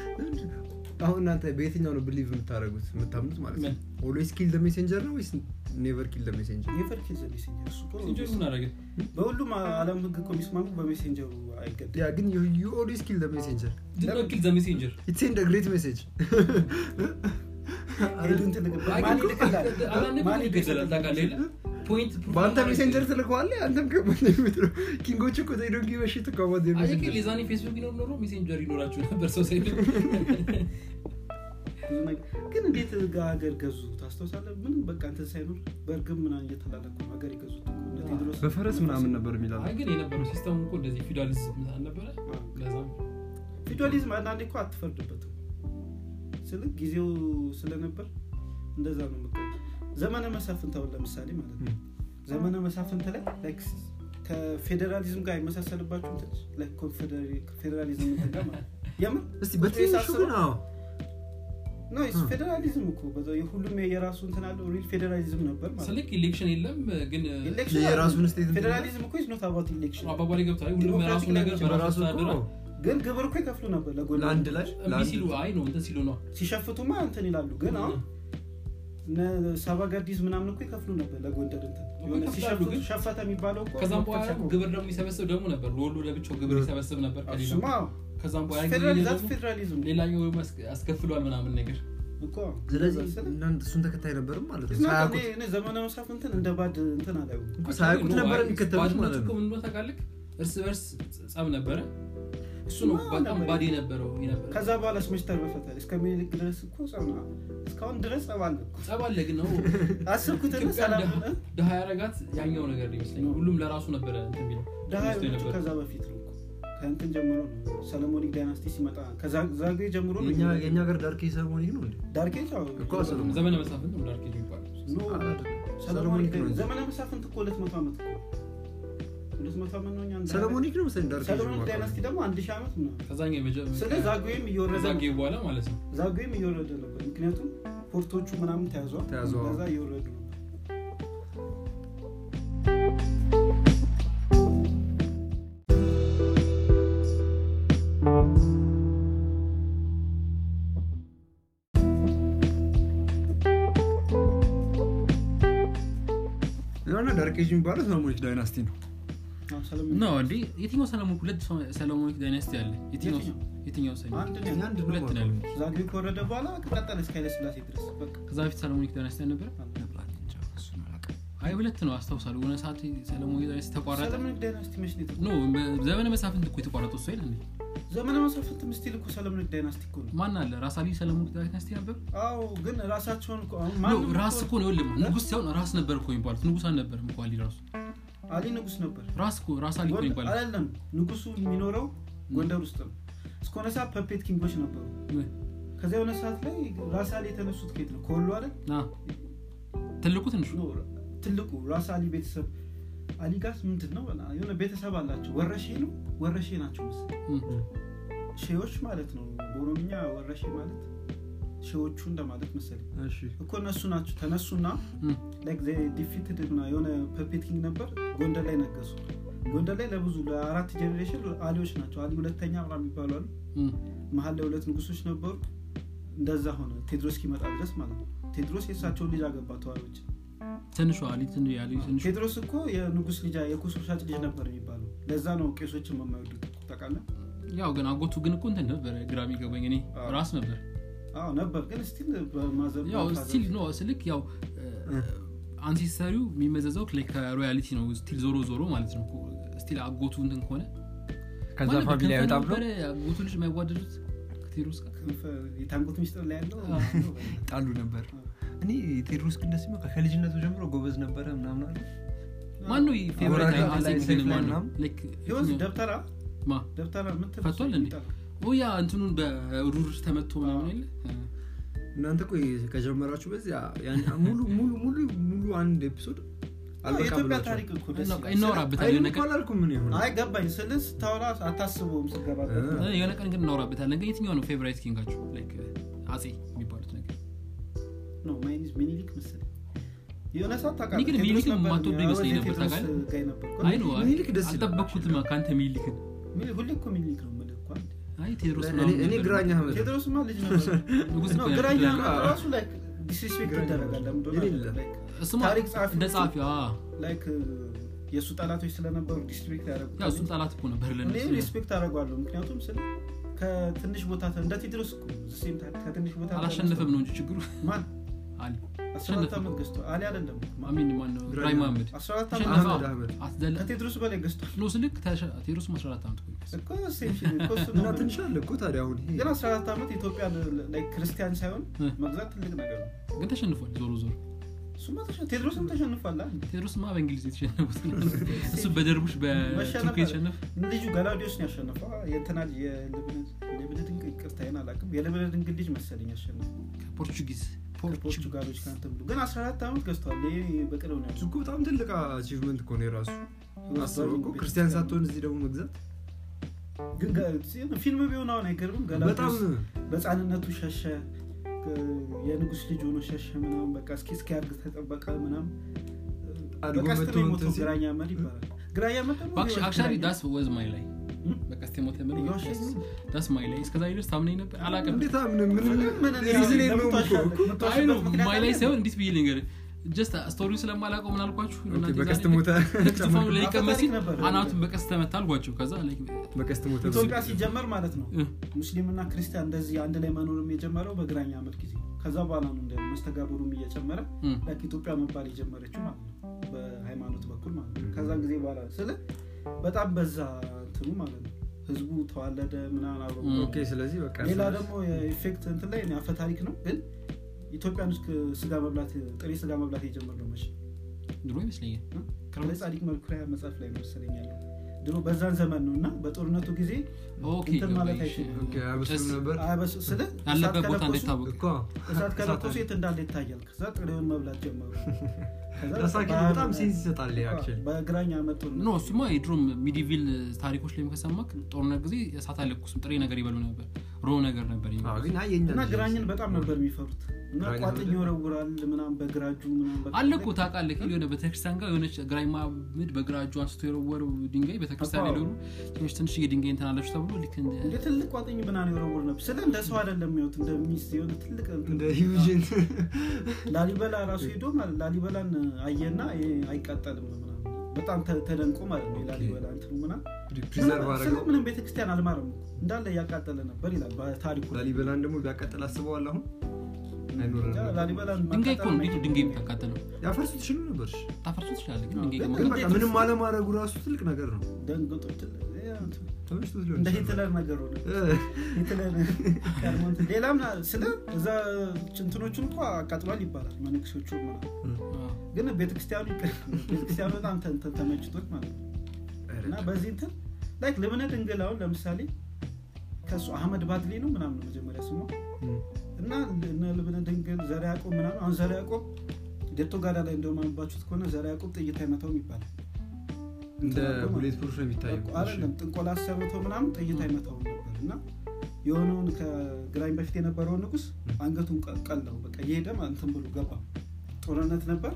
አሁን እናንተ በየትኛው ነው ቢሊቭ የምታደርጉት የምታምኑት ማለት ነው ኦልዌይስ ኪል ዘ ሜሴንጀር ነው ወይስ never kill the messenger never kill the messenger እሱ እኮ ሜሴንጀር ምን አደረገ በሁሉም ዓለም ህግ እኮ የሚስማሙ በሜሴንጀሩ አይገድም ያ ግን you, you always kill the messenger did not kill the messenger it send a great message አይደንት ለገባ ማን ይልከላል ማን ይገደላል ታውቃለህ ፖይንት ባንተ ሜሴንጀር ትልከዋለህ አንተም ከምን የምትለው ኪንጎቹ እኮ they don't give a shit about the አይ messenger ለዛኔ ፌስቡክ ይኖር ኖሮ ሜሴንጀር ይኖራችሁ ነበር ሰው ሳይል ግን እንዴት ሀገር ገዙ ታስተውሳለህ ምንም በቃ እንትን ሳይኖር በርግም ምናምን እየተላለቁ ሀገር ይገዙት ድሮስ በፈረስ ምናምን ነበር የሚላል አይ ግን የነበረው ሲስተሙ እኮ እንደዚህ ፊውዳሊዝም ምናምን ነበር ለዛም ፊውዳሊዝም አንዳንዴ እኮ አትፈርድበትም ስለዚህ ጊዜው ስለነበር እንደዛ ነው መጣ ዘመነ መሳፍንት አሁን ለምሳሌ ማለት ነው ዘመነ መሳፍንት ላይ ላይክ ከፌደራሊዝም ጋር ይመሳሰልባችሁ እንትን ላይክ ኮንፌደራሊዝም ተጋማ ያማ እስቲ በትንሹ ግን አዎ ነው እሱ ፌደራሊዝም እኮ በዛው የሁሉም የራሱ እንትን አለው ሪል ፌደራሊዝም ነበር ማለት ስለዚህ ኢሌክሽን የለም ግን የራሱን ስቴት ፌደራሊዝም እኮ is not about election አባባሪ ገብቷል ሁሉም የራሱ ነገር በራሱ አስተዳደር ግን ግብር እኮ ይከፍሉ ነበር ለጎን ለአንድ ላይ ሲሉ አይ ነው እንትን ሲሉ ነው ሲሸፍቱማ እንትን ይላሉ ግን አሁን ሰባጋዲስ ምናምን እኮ ይከፍሉ ነበር ለጎንደር እንትን የሆነ ሲሸፍቱ ሸፈተ የሚባለው እኮ ከዛም በኋላ ግብር ደግሞ ይሰበስብ ደግሞ ነበር ለወሎ ለብቻው ግብር ይሰበስብ ነበር ከሌላ ከዛም በኋላ ፌደራሊዝም ፌደራሊዝም ሌላኛው አስከፍሏል ምናምን ነገር እኮ ስለዚህ እናንተ እሱን ተከታይ ነበርም ማለት ነው ሳያውቁት እኔ ዘመነ መሳፍንትን እንደ ባድ እንትን አላየው ሳያውቁት ነበር የሚከተሉት ማለት ነው ምን ነው ታውቃለህ እርስ በርስ ጻም ነበር እሱ ነው በጣም ባዲ ነበረው ይነበር ከዛ በኋላ ስመሽተር በፈታል እስከሚልክ ድረስ እኮ ጻና እስካሁን ድረስ ጻባለ ጻባለ ግን ነው አስብኩት ነው ሰላም ደሃ ያረጋት ያኛው ነገር ይመስለኛል ሁሉም ለራሱ ነበር እንትን ቢለው ደሃ ያረጋት ከዛ በፊት ነው ከእንትን ጀምሮ ነው ሰለሞኒክ ዳይናስቲ ሲመጣ ከዛ ዛጌ ጀምሮ ነው የኛ የኛ ሀገር ዳርኬ ሰለሞኒክ ነው እንዴ ዳርኬ ታው እኮ ሰለሞን ዘመነ መሳፍንት ነው ዳርኬ ይባላል ነው ሰለሞኒክ ዘመነ መሳፍንት እኮ ሁለት መቶ ዓመት እኮ ሁለት መቶ ዓመት ነው ኛን ሰለሞኒክ ነው መሰለኝ ዳርኬ ሰለሞኒክ ዳይናስቲ ደግሞ አንድ ሺህ ዓመት ነው ከዛኛው መጀመሪያ ስለዚህ ዛጌም እየወረደ ዛጌ በኋላ ማለት ነው ዛጌም እየወረደ ነበር ምክንያቱም ፖርቶቹ ምናምን ተያዘው ከዛ እየወረዱ ነው ዳርኬጅ የሚባለው ሰለሞኒክ ዳይናስቲ ነው ነው እንዴ የትኛው ሰለሞኒክ ሁለት ሰለሞኒክ ዳይናስቲ አለ የትኛው የትኛው ሰለሞኒክ አንድ አንድ ሁለት ነው ዛግቢ ከወረደ በኋላ ከቀጠለ እስከ ኃይለ ሥላሴ ድረስ በቃ ከዛ በፊት ሰለሞኒክ ዳይናስቲ ነበር አይ ሁለት ነው አስተውሳለሁ ወነ ሰዓት ሰለሞኒክ ዳይናስቲ ተቋረጠ ሰለሞኒክ ዳይናስቲ መች ነው ነው ዘመነ መሳፍንት እኮ የተቋረጠው እሱ አይደል እንዴ ዘመነ መሳፍንት ምስቲል እኮ ሰለሞኒክ ዳይናስቲ እኮ ነው ማን አለ ራሳሊ ሰለሞኒክ ዳይናስቲ ነበር አዎ ግን ራሳቸውን እኮ ማን ራስ እኮ ነው ይልም ንጉስ ሳይሆን ራስ ነበር እኮ የሚባሉት ንጉስ አልነበረም እኮ አሊ ራሱ አሊ ንጉስ ነበር ራስ እኮ ራስ አሊ እኮ ይባላል አይደለም ንጉሱ የሚኖረው ጎንደር ውስጥ ነው እስከሆነ ሰዓት ፐፔት ኪንጎች ነበሩ ከዛ የሆነ ሰዓት ላይ ራስ አሊ የተነሱት ከየት ነው ከወሎ አይደል አ ትልቁ ትንሹ ትልቁ ራስ አሊ ቤተሰብ አሊ ጋስ ምንድነው የሆነ ቤተሰብ አላቸው ወረሺ ነው ወረሺ ናቸው መሰለኝ ሼዎች ማለት ነው በኦሮምኛ ወረሺ ማለት ሼዎቹ እንደማለት መሰለኝ እሺ እኮ እነሱ ናቸው ተነሱና ላይክ ዘ ዲፊትድ እና የሆነ ፐፔት ኪንግ ነበር ጎንደር ላይ ነገሱ ጎንደር ላይ ለብዙ ለአራት ጄኔሬሽን አሊዎች ናቸው አሊ ሁለተኛ ምናምን ይባላሉ መሀል ላይ ሁለት ንጉሶች ነበሩ እንደዛ ሆነ ቴድሮስ ኪመጣ ድረስ ማለት ነው ቴድሮስ የሳቸው ልጅ አገባ ተዋሮች ትንሹ አሊ ትንሹ ያሊ ትንሹ ቴድሮስ እኮ የንጉስ ልጅ የኩሱ ሻጭ ልጅ ነበር የሚባለው ለዛ ነው ቄሶችን የማይወዱት ታውቃለህ ያው ግን አጎቱ ግን እኮ እንትን ነበር ግራም ይገባኝ እኔ ራስ ነበር አዎ ነበር ግን ስቲል በማዘብ ያው ስቲል ነው ስልክ ያው አንሲስተሪው የሚመዘዘው ላይክ ሮያሊቲ ነው ስቲል ዞሮ ዞሮ ማለት ነው ስቲል አጎቱ እንትን ሆነ ከዛ ፋሚሊ አይወጣም ነው አጎቱ ልጅ የማይዋደዱት ቴድሮስ የታንጎት ሚስጥር ላይ ያለው ጣሉ ነበር እኔ ቴድሮስ ግን ደስ ይመካ ከልጅነቱ ጀምሮ ጎበዝ ነበረ ምናምን አለ ማን ነው ፌቨራይት አንሲስተሪ ማን ነው ላይክ ዮስ ደብተራ ማ ደብተራ ምትፈቷል ፈቷል እንዴ ኦያ እንትኑን በሩር ተመቶ ምናምን አይደል እናንተ ቆይ ከጀመራችሁ በዚህ ያን ሙሉ ሙሉ ሙሉ ሙሉ አንድ ኤፒሶድ የኢትዮጵያ ታሪክ እኮ ደስ ነው እናወራበታለን ነገር አላልኩም ምን ይሆን አይ ገባኝ ስለስ ታውራ አታስበውም ስገባበት የሆነ ቀን ግን እናወራበታለን ነገር የትኛው ነው ፌቨራይት ኪንጋችሁ ላይክ አጼ የሚባሉት ነገር ነው ማይኒስ ሚኒሊክ መሰለኝ የሆነ ሰዓት ታውቃለህ ሚኒሊክ ሚኒሊክ ማቶብ ይመስለኝ ነበር ታውቃለህ አይ ነው ሚኒሊክ ደስ አልጠበቅኩትም ካንተ ሚኒሊክ ሚኒሊክ ሁሌ እኮ ሚኒሊክ ነው ማለት እኮ አይ ቴድሮስ እኔ እኔ ግራኛ ሀመድ ቴድሮስ ማለት ልጅ ነበር ንጉስ ነው ግራኛ ራሱ ላይ ዲስሪስፔክት ይደረጋል ለምንድነው እሱማ እንደ ጻፊ አዎ ላይክ የሱ ጣላቶች ስለነበሩ ዲስሪስፔክት ያደረጉት ያው እሱ ጣላት እኮ ነበር ለነሱ እኔ ሪስፔክት አደርጋለሁ ምክንያቱም ስለ ከትንሽ ቦታ እንደ ቴድሮስ እኮ ሴም ከትንሽ ቦታ አላሸነፈም ነው እንጂ ችግሩ ማን አሊ አስራ አራት ዓመት ገዝቶ አሊ አይደለም ማሚን ማን ነው ግራይ መሐመድ አስራ አራት ዓመት አስደለ ከቴድሮስ በላይ ገዝቶ ነው ስልክ ቴድሮስ አስራ አራት ዓመት እኮ ሴም ሺ ኮስ እና ትንሽ አለ እኮ ታዲያ አሁን ይሄ ግን አስራ አራት ዓመት ኢትዮጵያ ላይ ክርስቲያን ሳይሆን መግዛት ትልቅ ነገር ነው ግን ተሸንፏል ዞሮ ዞሮ እሱማ ተሸንፏል ቴድሮስም ተሸንፏል አይደል ቴድሮስማ በእንግሊዝ የተሸነፉት እሱ በደርቡሽ በቱርክ የተሸነፈ ልጁ ጋላዲዮስ ነው ያሸነፈው የእንትናል የልብነት ልብነት እንቅርታይና አላውቅም የልብነት እንግሊዝ ልጅ መሰለኝ ያሸነፈው ከፖርቹጊዝ ፖርቹጋሎች ካንተም ግን አስራ አራት ዓመት ገዝቷል ይሄ በቅርብ ነው እኮ በጣም ትልቅ አቺቭመንት እኮ ነው የራሱ አስበው እኮ ክርስቲያን ሳትሆን እዚህ ደግሞ መግዛት ግን ፊልም ቢሆን አሁን አይገርምም ጋላዲዮስ በጻንነቱ ሸሸ የንጉስ ልጅ ሆኖ ሸሸ ምናምን በቃ እስኪ እስኪ ያርግ ተጠበቀ ምናምን በቃ ነው ግራኛ መሪ ይባላል ግራኛ መሪ actually actually that was my life በቃ ስቴሞት ለምን that's my life እስከዛ ይልስ ታምነኝ ነበር አላቀም እንዴት አምነህ ምን ምን ሪዝን ነው አይ ነው my life ሳይሆን እንዴት ብዬ ልንገር just ስቶሪ ስለማላውቀው ምን አልኳችሁ እና በቀስት ሞተ ተፋው ላይ ከመሲ አናቱን በቀስት ተመታልኳችሁ ከዛ ላይ በቀስት ሞተ ኢትዮጵያ ሲጀመር ማለት ነው ሙስሊምና ክርስቲያን እንደዚህ አንድ ላይ መኖርም የጀመረው በግራኛ አመት ጊዜ ከዛ በኋላ ነው እንደ መስተጋብሩም እየጨመረ ለክ ኢትዮጵያ መባል የጀመረችው ማለት ነው በሃይማኖት በኩል ማለት ነው ከዛ ጊዜ በኋላ ስለ በጣም በዛ እንትኑ ማለት ነው ህዝቡ ተዋለደ ምናምን አብሮ ኦኬ ስለዚህ በቃ ሌላ ደግሞ የኢፌክት እንትን ላይ አፈ ታሪክ ነው ግን ኢትዮጵያን ውስጥ ስጋ መብላት ጥሬ ስጋ መብላት የጀመረው መቼ ድሮ ይመስለኛል ከለ ጻዲቅ መልኩሪያ መጽሐፍ ላይ ነው መሰለኛል ድሮ በዛን ዘመን ነውና በጦርነቱ ጊዜ ኦኬ እንትን ማለት አይችልም ኦኬ አበስም ነበር አበስ ስለ ያለበት ቦታ እንድታወቅ እኮ እሳት ከለኮሱ የት እንዳለ ይታያል ከዛ ጥሬውን መብላት ጀመሩ ለሳቂ በጣም ሴንስ ይሰጣል actually በግራኛ መጥቶ ነው እሱማ የድሮም ሚዲቪል ታሪኮች ላይ ከሰማክ ጦርነት ጊዜ እሳት አለኩስም ጥሬ ነገር ይበሉ ነበር ሮ ነገር ነበር አዎ ግን አየኛ እና ግራኝን በጣም ነበር የሚፈሩት እና ቋጥኝ ይወረውራል ምናምን በግራጁ ምናምን በቃ አለኩ ታውቃለህ የሆነ ቤተክርስቲያን ጋር የሆነች ግራኝ ማምድ በግራጁ አንስቶ የወረወረው ድንጋይ ቤተክርስቲያን ላይ ነው ትንሽ ትንሽ የድንጋይ እንተናለች ተብሎ ልክ እንደ እንደ ትልቅ ቋጥኝ ምናምን ይወረውር ነበር ስለ እንደ ሰው አይደለም የሚወት እንደ ሚስት የሆነ ትልቅ እንደ ሂውጅን ላሊበላ ራሱ ሄዶ ማለት ላሊበላን አየና አይቃጠልም ምናምን በጣም ተደንቆ ማለት ነው ላሊበላ እንትኑ ምናምን ፕሪዘርቭ አረጋው ምንም ቤተክርስቲያን አልማረም እንዳለ ያቃጠለ ነበር ይላል በታሪኩ ላሊበላን ደግሞ ቢያቃጠል አስበዋል አሁን አይኖርም ላሊበላን ድንጋይ እኮ እንዴት ድንጋይ ቢያቃጠለው ያፈርሱት ይችላል ነበር ታፈርሱት ይችላል ግን ድንጋይ ግን በቃ ምንም አለማረጉ ራሱ ትልቅ ነገር ነው ደንግጦ ተመሽቶት ሊሆን እንደ ሂትለር ነገር ሆነ ሂትለር ካርሞንት ሌላም ስለ እዛ ጭንትኖቹን እንኳን አቃጥሏል ይባላል ማንክሶቹ ማለት ግን ቤተክርስቲያኑ ቤተክርስቲያኑ በጣም ተመችቶት ማለት ነው እና በዚህ እንትን ላይክ ለምን ድንግላው ለምሳሌ ከሱ አህመድ ባድሊ ነው ምናምን መጀመሪያ ስሙ እና ለምን ድንግል ዘራ ያቆብ ምናምን አሁን ዘራ ያቆብ ደቶ ጋዳ ላይ እንደውም አንባችሁት ከሆነ ዘራ ያቆብ ጥይት አይመታውም ይባላል እንደ ቡሌት ፕሩፍ ነው የሚታየው አይደለም ጥንቆላ አሰርቶ ምናምን ጥይት አይመታውም ነበርና የሆነውን ከግራኝ በፊት የነበረው ንጉስ አንገቱን ቀቀለው በቃ ይሄደ እንትን ብሎ ገባ ጦርነት ነበር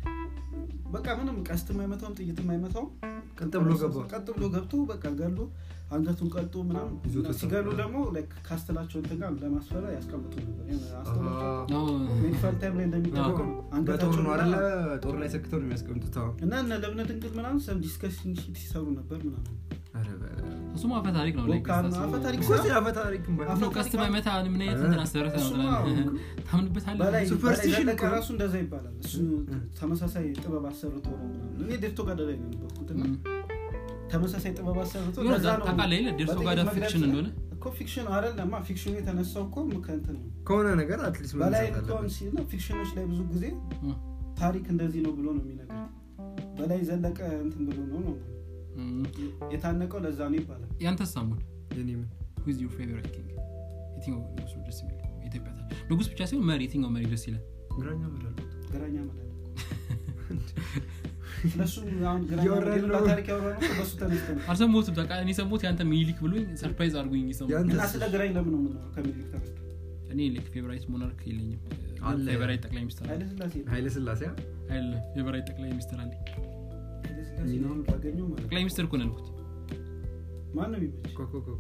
በቃ ምንም ቀስት የማይመታውም ጥይት የማይመታውም ቀጥ ብሎ ገባ ቀጥ ብሎ ገብቶ በቃ ገሎ አንገቱን ቀልጦ ምናምን ሲገሉ ደግሞ ላይክ ካስተላቸው እንትን ጋር ለማስፈራ ያስቀምጡ ነበር ያው አስተላቸው ሜዲካል ታይም ላይ እንደሚጠበቀው አንገታቸው ነው አይደለ ጦር ላይ ሰክተው ነው የሚያስቀምጡት እና እና ለምን ድንግል ምናምን ሰም ዲስከሽን ሺት ሲሰሩ ነበር ምናምን አረበ እሱማ አፈ ታሪክ ነው ላይ አፈ ታሪክ ኮስ አፈ ታሪክ ነው ቀስት ባይመታ ምን አይነት እንትን አስተረተ ነው ታምንበታለህ ሱፐርስቲሽን ራሱ እንደዛ ይባላል እሱ ተመሳሳይ ጥበብ አሰርቶ ነው ምናምን እኔ ደርቶ ጋር ላይ ነው የነበርኩትና ተመሳሳይ ጥበብ አሰርቶ ለዛ ነው ታቃለህ ደርቶ ጋር ፊክሽን እንደሆነ እኮ ፊክሽን አይደለም ፊክሽኑ የተነሳው እኮ ምከንተ ነው ከሆነ ነገር አትሊስት ማለት በላይ እንኳን ሲል ፊክሽኖች ላይ ብዙ ጊዜ ታሪክ እንደዚህ ነው ብሎ ነው የሚነገር በላይ ዘለቀ እንትን ብሎ ነው ነው የታነቀው ለዛ ነው ይባላል ያንተ ሳሙን የኔም who is your favorite king የትኛው ንጉስ ደስ ይላል ኢትዮጵያ ታዲያ ንጉስ ብቻ ሳይሆን መሪ የትኛው መሪ ደስ ይላል ግራኛ ማለት ግራኛ ማለት ለሱ አሁን ግራኛ ታሪክ ያወራው ነው በሱ ተነስተን አልሰሙትም በቃ እኔ ሰሙት ያንተ ሚሊክ ብሎኝ ሰርፕራይዝ አድርጎኝ ይሰሙ እና ስለ ግራኝ ለምን ነው የምናወራው ከሚሊክ ተነስተ እኔ ላይክ ፌቨራይት ሞናርክ የለኝም ፌቨራይት ጠቅላይ ሚኒስትር ኃይለ ስላሴ ኃይለ ስላሴ አይደለ ፌቨራይት ጠቅላይ ሚኒስትር አለ ሚኒስትር ባገኘው ማለት ጠቅላይ ሚኒስትር እኮ ነው ያልኩት ማን ነው የሚመች ኮኮ ኮኮ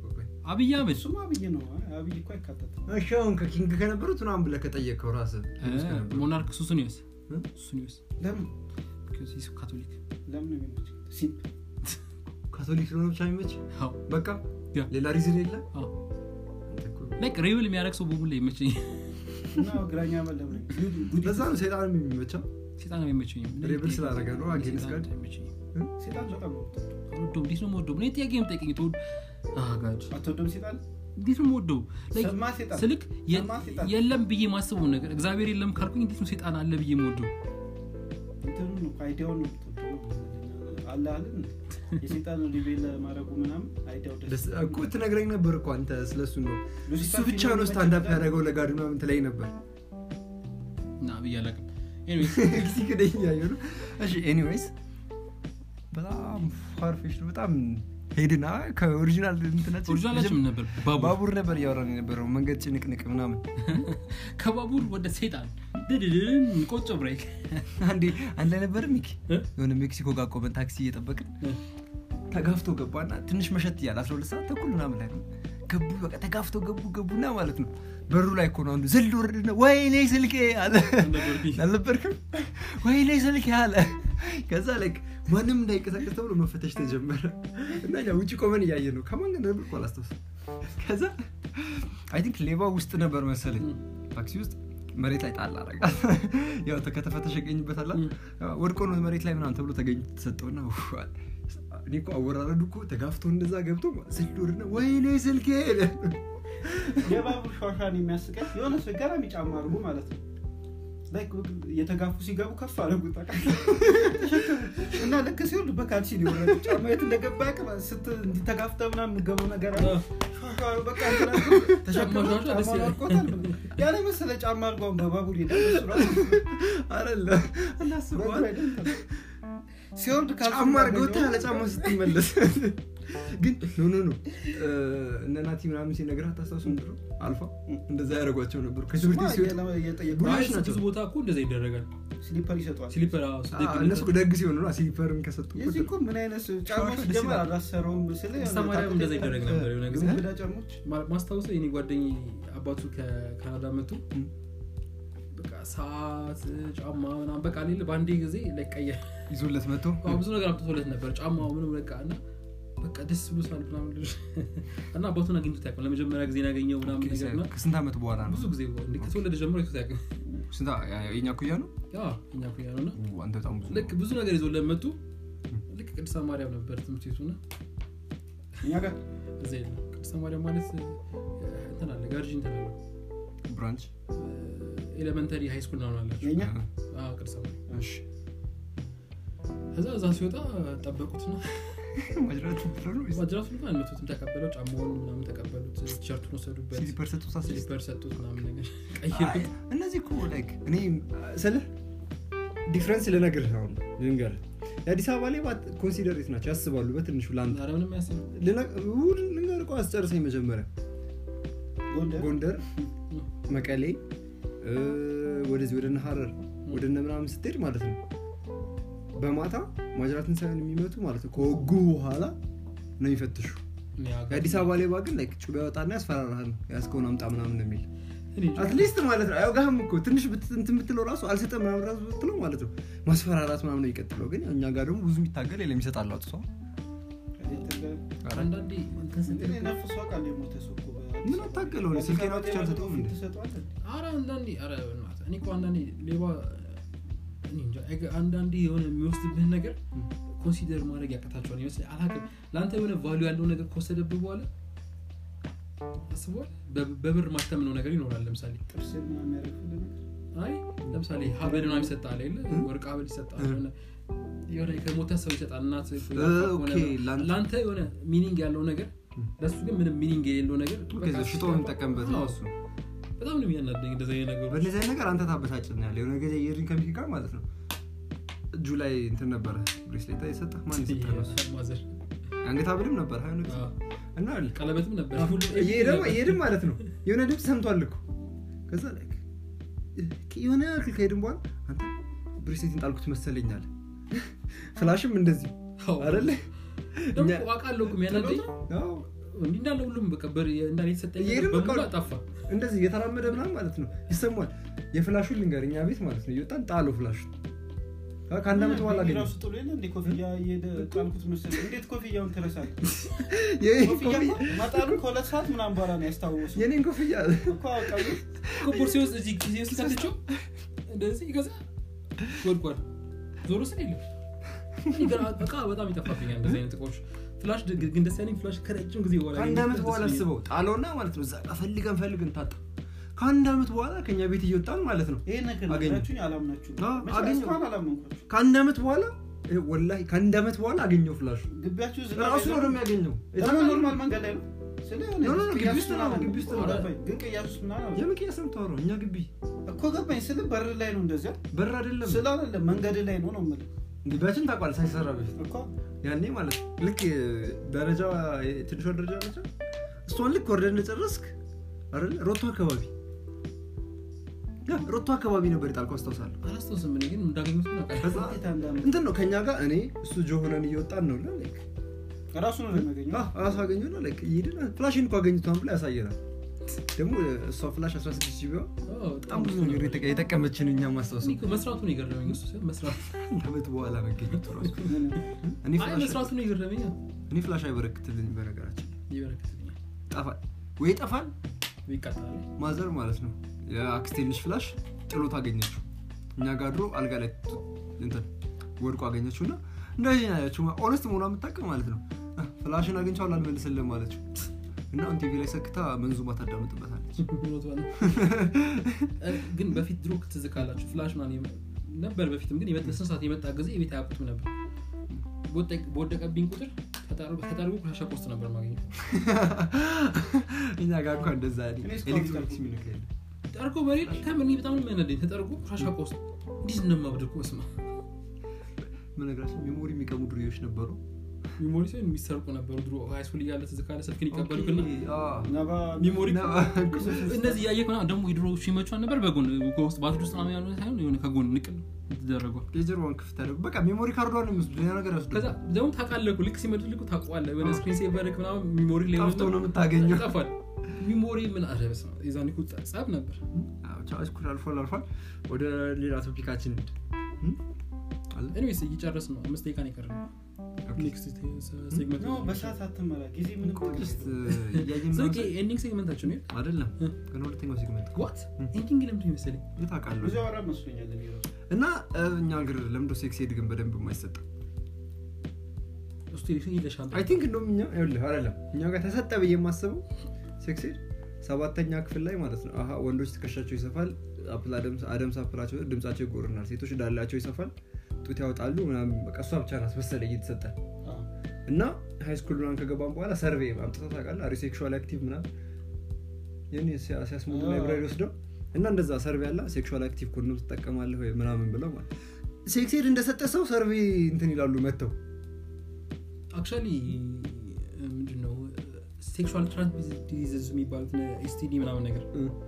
አብይ አህመድ እሱማ አብይ ነው አብይ እኮ አይካተትም እሺ አሁን ከኪንግ ከነበሩት ምናምን ብለህ ከጠየቀው ራስህ ሞናርክ ሱስኒዮስ ሱስኒዮስ ለምን ከዚህ ካቶሊክ ለምን ነው የሚመች ሲምፕ ካቶሊክ ነው ብቻ የሚመች አዎ በቃ ሌላ ሪዝን የለ አዎ ላይክ ሬብል የሚያደርግ ሰው በሙሉ ይመቸኝ እና ግራኛ መለም ነው ለዛ ነው ሰይጣን የሚመቸው ሰይጣን የሚመቸኝ ሬብል ስላደረገ ነው አጌንስ ጋር ሰይጣን በጣም ነው ወዶ ዲስ ነው ወዶ ምን ጥያቄም ጠይቀኝ ተወድ አህ ጋድ አትወደም ሰይጣን ዲስ ነው ወዶ ሰማ ሰይጣን ስልክ የለም ብዬ ማስበው ነገር እግዚአብሔር የለም ካልኩኝ ዲስ ነው ሰይጣን አለ ብዬ ወዶ እንትኑ ነው አይዲያው ነው አላልን የሰይጣን ሪቬል ማረጉ ምናምን አይዲያው ደስ እኮ ትነግረኝ ነበር እኮ አንተ ስለሱ ነው እሱ ብቻ ነው ስታንድ አፕ ያደረገው ለጋድ ምናምን ትለኝ ነበር ና ብያለቅም ኤኒዌይስ እዚህ ከደኝ ያየው እሺ ኤኒዌይስ በጣም ፋርፊሽ ነው በጣም ሄድና ከኦሪጂናል እንትናችን ኦሪጂናላችን ምን ነበር ባቡር ነበር ያወራን የነበረው መንገድ ጭንቅንቅ ምናምን ከባቡር ወደ ሰይጣን ድድድን ቆጮ ብሬክ አንዴ አንድ ላይ ነበር ሚኪ የሆነ ሜክሲኮ ጋር ቆመን ታክሲ እየጠበቅን ተጋፍቶ ገባና ትንሽ መሸት ይያል አስራ ሁለት ሰዓት ተኩል ምናምን ላይ ነው ገቡ በቃ ተጋፍቶ ገቡ ገቡና ማለት ነው በሩ ላይ እኮ ነው አንዱ ዘል ወረደና ወይኔ ስልኬ አለ አልነበርክም ወይኔ ስልኬ አለ ከዛ ላይክ ማንም እንዳይቀሳቀስ ተብሎ መፈተሽ ተጀመረ እና ያው ውጪ ቆመን እያየን ነው ከማን ጋር ነበር ቋላስተውስ ከዛ አይ ቲንክ ሌባ ውስጥ ነበር መሰለኝ ታክሲ ውስጥ መሬት ላይ ጣል አረጋት ያው ተከተፈተሽ ገኝበታል ወድቆ ነው መሬት ላይ ምናምን ተብሎ ተገኝ ተሰጠውና እኔ እኮ አወራረዱ እኮ ተጋፍቶ እንደዛ ገብቶ ስልዱርና ወይኔ ስልኬ የባቡር ሻሻን የሚያስቀኝ የሆነ ሰው ገራሚ ጫማ አድርጎ ማለት ነው ላይክ የተጋፉ ሲገቡ ከፍ አለጉት ታውቃለህ እና ለከ ሲወል በካልሲ ነው ወረደ ጫማ የት እንደገባ ያቀባ ስት እንዲተጋፍተ ምናምን ገበው ነገር አለ ሻሻ በቃ እንትና ተሸክሞ ጫማ አርቆታል ያለ መሰለ ጫማ አርጎ በባቡር ይደርሳል አይደለ እና ሰው ሲወርድ ጫማ አርጎታ ለጫማ ስትመለስ ግን ኖ ኖ ኖ እነናቲ ምናምን ሲነግራት ታስታውሱም ድሮ አልፋ እንደዛ ያረጋቸው ነበር ከትምህርት ሲወጣ የጠየቁ ብዙ ቦታ እኮ እንደዛ ይደረጋል ስሊፐር ይሰጣል ስሊፐር አዎ እነሱ ደግ ሲሆኑ ነው ስሊፐርን ከሰጡ እዚህ እኮ ምን አይነት ጫማዎች ጀመር አላሰረውም ስለ ተማሪው እንደዛ ይደረግ ነበር የሆነ ጊዜ ግዳ ጫማዎች ማስታወሰው የኔ ጓደኛዬ አባቱ ከካናዳ መጥቶ በቃ ሰዓት ጫማ ምናምን በቃ ሌላ ባንዴ ጊዜ ለቀየ ይዞለት መጥቶ ብዙ ነገር አምጥቶለት ነበር ጫማው ምንም በቃና በቃ ደስ ብሎታል ምናምን ልጅ እና አባቱን አግኝቶት ያውቃል ለመጀመሪያ ጊዜ ያገኘው ምናምን ነገር ነው ከስንት አመት በኋላ ነው ብዙ ጊዜ እንዴ ከተወለደ ጀምሮ ይተው ያውቃል ስንት የኛ ኩያ ነው ያ የኛ ኩያ ነውና አንተ በጣም ብዙ ልክ ብዙ ነገር ይዞለት መጡ ልክ ቅድስት ማርያም ነበር ትምህርት ቤቱና እኛ ጋር እዚህ ነው ቅድስት ማርያም ማለት እንትን አለ ጋርጂን ተናለ ብራንች ኤሌመንተሪ ሃይ ስኩል ነው አላችሁ የኛ አዎ ቅድስት ማርያም እሺ ከዛ እዛ ሲወጣ ጠበቁትና ማጅራቱ ፍሩ ማጅራቱ እንኳን መጥቶት ተቀበለው ጫማውን ምናምን ተቀበሉት ቲሸርቱን ወሰዱበት ስሊፐር ሰጡት ስሊፐር ሰጡት ምናምን ነገር ቀይሩት እነዚህ እኮ ላይክ እኔ ስለ ዲፈረንስ ለነገርህ ነው ልንገር የአዲስ አበባ ላይ ባት ኮንሲደሬት ናቸው ያስባሉ በትንሹ ላንተ ዛሬ ምንም ያስብ ልንገር ቆይ አስጨርሰኝ መጀመሪያ ጎንደር መቀሌ ወደዚህ ወደ ሐረር ወደ ምናምን ስትሄድ ማለት ነው በማታ ማጅራትን ሳይሆን የሚመቱ ማለት ነው ከወጉ በኋላ ነው የሚፈትሹ የአዲስ አበባ ላይ ባግን ላይክ ጩቤ ያወጣና ያስፈራራሃል ያስከውን አምጣ ምናምን ነው የሚል አትሊስት ማለት ነው አያውጋህም እኮ ትንሽ እንትን ብትለው ራሱ አልሰጠም ምናምን ራሱ ብትለው ማለት ነው ማስፈራራት ምናምን ነው ይቀጥለው ግን እኛ ጋር ደግሞ ብዙ የሚታገል የለም ይሰጣል አጥቶ አንዳንዴ እንትን ነፍሷ ቃል የሞተ ሰው እኮ ምን አታገለው ነው ስልኬን አውጥቼ አልሰጠውም እንዴ ኧረ አንዳንዴ ኧረ እኔ እኮ አንዳንዴ ሌባ እኔ እንጃ አንዳንዴ የሆነ የሚወስድብህ ነገር ኮንሲደር ማድረግ ያቀታቸዋል ይመስል አላውቅም ላንተ የሆነ ቫልዩ ያለው ነገር ከወሰደብህ በኋላ አስበው በብር ማተም ነው ነገር ይኖራል ለምሳሌ ጥርስ ምናምን ያደርግልህ አይ ለምሳሌ ሀብል ምናምን ይሰጣል አይደል ወርቅ ሀብል ይሰጣል የሆነ የሆነ ከሞተ ሰው ይሰጣል እናት ኦኬ ላንተ የሆነ ሚኒንግ ያለው ነገር ለሱ ግን ምንም ሚኒንግ የሌለው ነገር በቃ ሽጦ እንጠቀምበት ነው እሱ በጣም ነው የሚያናደኝ እንደዛ ነገር በእነዚህ ነገር አንተ ታበሳጭና ያለው የሆነ ጊዜ የሪን ከሚክ ጋር ማለት ነው ጁላይ እንትን ነበር ብሬስሌት አይሰጣህ ማን ይሰጣል ነው ማዘር አንገት ሀብልም ነበር ሃይ ነው እና ቀለበትም ነበር ይሄድም ይሄድም ማለት ነው የሆነ ድምጽ ሰምቷል እኮ ከዛ ላይክ የሆነ አክል ከሄድም በኋላ አንተ ብሬስሌትን ጣልኩት መሰለኛል ፍላሽም እንደዚህ አይደለ ደግሞ ዋቃለው እኮ የሚያናደኝ እንዳለ ሁሉም በቃ በር እንዳለ የተሰጠኝ በሙሉ አጣፋ እንደዚህ እየተራመደ ምናምን ማለት ነው ይሰማል የፍላሹን ልንገር እኛ ቤት ማለት ነው ይወጣን ጣለው ፍላሹ ከአንድ አመት በኋላ ግን ራሱ ጥሎ የለ እንደ ኮፍያ የጣልኩት መሰለኝ እንዴት ኮፍያውን ትረሳለህ ኮፍያ ማጣሉ ከሁለት ሰዓት ምናምን በኋላ ነው ያስታወሱ የኔን ኮፍያ እኮ አውቃለሁ ኮቦርሲ ውስጥ እዚህ ጊዜ ውስጥ ከተቸው እንደዚህ ይገዛ ጎድጓድ ዞሮ ስለሌለ ይገራ በቃ በጣም ይተፋብኛል እንደዚህ አይነት ጥቆች ፍላሽ ግን ደስ ያለኝ ፍላሽ ከረጅም ጊዜ በኋላ ከአንድ አመት በኋላ አስበው ጣለውና ማለት ነው እዛ ፈልገን ፈልገን ታጣ ከአንድ አመት በኋላ ከኛ ቤት እየወጣን ማለት ነው ይሄ ነገር አገኛችሁኝ አላምናችሁ አገኘሁ አላምናችሁ ከአንድ አመት በኋላ ወላሂ ከአንድ አመት በኋላ አገኘሁ ፍላሽ ግቢያችሁ ዝና ራሱ ነው የሚያገኘው እዛ ኖርማል መንገድ ላይ ነው ስለሆነ ነው ነው ግቢ ውስጥ ነው ግቢ ውስጥ ነው ግን ቀያሱስ ምናምን የምንቀያስ ነው ታወራው እኛ ግቢ እኮ ገባኝ ስለ በር ላይ ነው እንደዚያ በር አይደለም ስላለ መንገድ ላይ ነው ነው ማለት ግቢያችን ታቋል ሳይሰራ በፊት እኮ ያኔ ማለት ልክ ደረጃ ትንሽ ደረጃ ብቻ እሷን ልክ ወርደን ጨረስክ አይደል ሮቶ አካባቢ ያ ሮቶ አካባቢ ነበር ይጣልኩ አስተውሳለሁ አላስተውስም እኔ ግን እንዳገኙት ነው ታንዳም እንትን ነው ከኛ ጋር እኔ እሱ ጆሆነን እየወጣን ነው ላይክ ራሱ ነው የሚያገኘው አዎ ራሱ አገኘው ነው ላይክ ይሄድና ፍላሽን እኮ አገኝቷን ብላ ያሳየናል ደግሞ እሷ ፍላሽ አስራ ስድስት ጂቢ በጣም ብዙ ነገር የተጠቀመችን እኛ ማስተዋወስ እኮ መስራቱ ነው ይገርመኝ እሱ መስራቱ ከመት በኋላ መገኘቱ ራሱ እኔ ፍላሽ መስራቱ ነው ይገርመኝ እኔ ፍላሽ አይበረክትልኝ በነገራችን ይበረክትልኝ ጠፋል ወይ ጠፋል ይቀጣል ማዘር ማለት ነው የአክስቴንሽ ፍላሽ ጥሎ ታገኘችው እኛ ጋር ድሮ አልጋ ላይ እንትን ወድቆ አገኘችውና እንደዚህ ያያችሁ ኦነስት መሆኗ የምታውቅ ማለት ነው ፍላሽን አግኝቻለሁ አልመልስልም ማለችው እና አን ቲቪ ላይ ሰክታ መንዙማ ታዳምጥበታለች ግን በፊት ድሮ ክትዝካላችሁ ፍላሽ ማን ነበር በፊትም ግን የመተሰን ሰዓት የመጣ ጊዜ የቤት ያቁት ነበር ቦጠቅ ቦደቀብኝ ቁጥር ተጣሩ ተጣሩ ፍላሽ ቆስት ነበር ማግኘት እኛ ጋር እንኳን እንደዛ አይደል ኤሌክትሪክ ሲሚኒክ አይደል ተጠርቆ በሬት ከምን በጣም ነው የሚያነደኝ ተጠርቆ ፍላሽ ቆስት እንዴት ነው ማብደቁ ወስማ ምን ነገራችን ሜሞሪ የሚቀሙ ድሮዎች ነበሩ ሜሞሪ ሳይሆን የሚሰርቁ ነበሩ ድሮ ሃይ ስኩል እያለ ተዘካለ ስልክን ይቀበሉና ነባ ሜሞሪ እነዚህ ያየከና ደግሞ ድሮ ሲመቹን ነበር በጎን ኮስት ባትሪ ውስጥ ነው ያለው ሳይሆን የሆነ ከጎን ንቅል ተደረገው የጀርባውን ክፍት አደረጉ በቃ ሜሞሪ ካርዷን ነው የሚወስዱ ሌላ ነገር ያስዱ ከዛ ደግሞ ታቃለኩ ልክ ሲመጡልኩ ታቋለ ወደ ስክሪን ሴቨር ምናምን ሜሞሪ ላይ ነው ነው የምታገኘው ታፋል ሜሞሪ ምን አረበስ ነው የዛኔ እኮ ጻፍ ነበር አዎ ቻርጅ ኩል አልፎ አልፎ ወደ ሌላ ቶፒካችን ኤኒዌይስ እየጨረስን ነው አምስት ደቂቃ ነው የቀረው ኔክስት ሴግመንት ነው በሰዓት አትመራ ጊዜ ምን ኮንቴስት ያየን ነው ኤንዲንግ ሴግመንታችን ነው አይደለም ግን ሁለተኛው ሴግመንት what ኤንዲንግ ለምን ይመስለኝ ይታቃሉ ብዙ አወራ መስሎኛል እኔ ራሱ እና እኛ ሀገር ለምዶ ሴክስ ኤድ ግን በደንብ የማይሰጥ እስቲ ይለሻል አይ ቲንክ እንደውም እኛ ይኸውልህ አይደለም እኛ ጋር ተሰጠ ብዬ የማስበው ሴክስ ኤድ ሰባተኛ ክፍል ላይ ማለት ነው አሃ ወንዶች ትከሻቸው ይሰፋል አፕል አደምስ አደምስ አፕላቸው ድምጻቸው ይጎርናል ሴቶች ዳላቸው ይሰፋል ጡት ያወጣሉ ምናምን በቃ እሷ ብቻ ናት መሰለኝ እየተሰጠ እና ሃይ ስኩል ምናምን ከገባን በኋላ ሰርቬይ አምጥተው ታውቃለህ አሪ ሴክሹዋል አክቲቭ ምናምን የኔ ሲያስሙሉ ላይብራሪ ወስደው እና እንደዛ ሰርቬይ አለ ሴክሹዋል አክቲቭ ኮንዶም ተጠቀማለህ ወይ ምናምን ብለው ማለት ሴክስ ኤድ እንደሰጠ ሰው ሰርቬይ እንትን ይላሉ መተው አክቹአሊ ምንድነው ሴክሹዋል ትራንስሚትድ ዲዚዝ የሚባሉት ኤስቲዲ ምናምን ነገር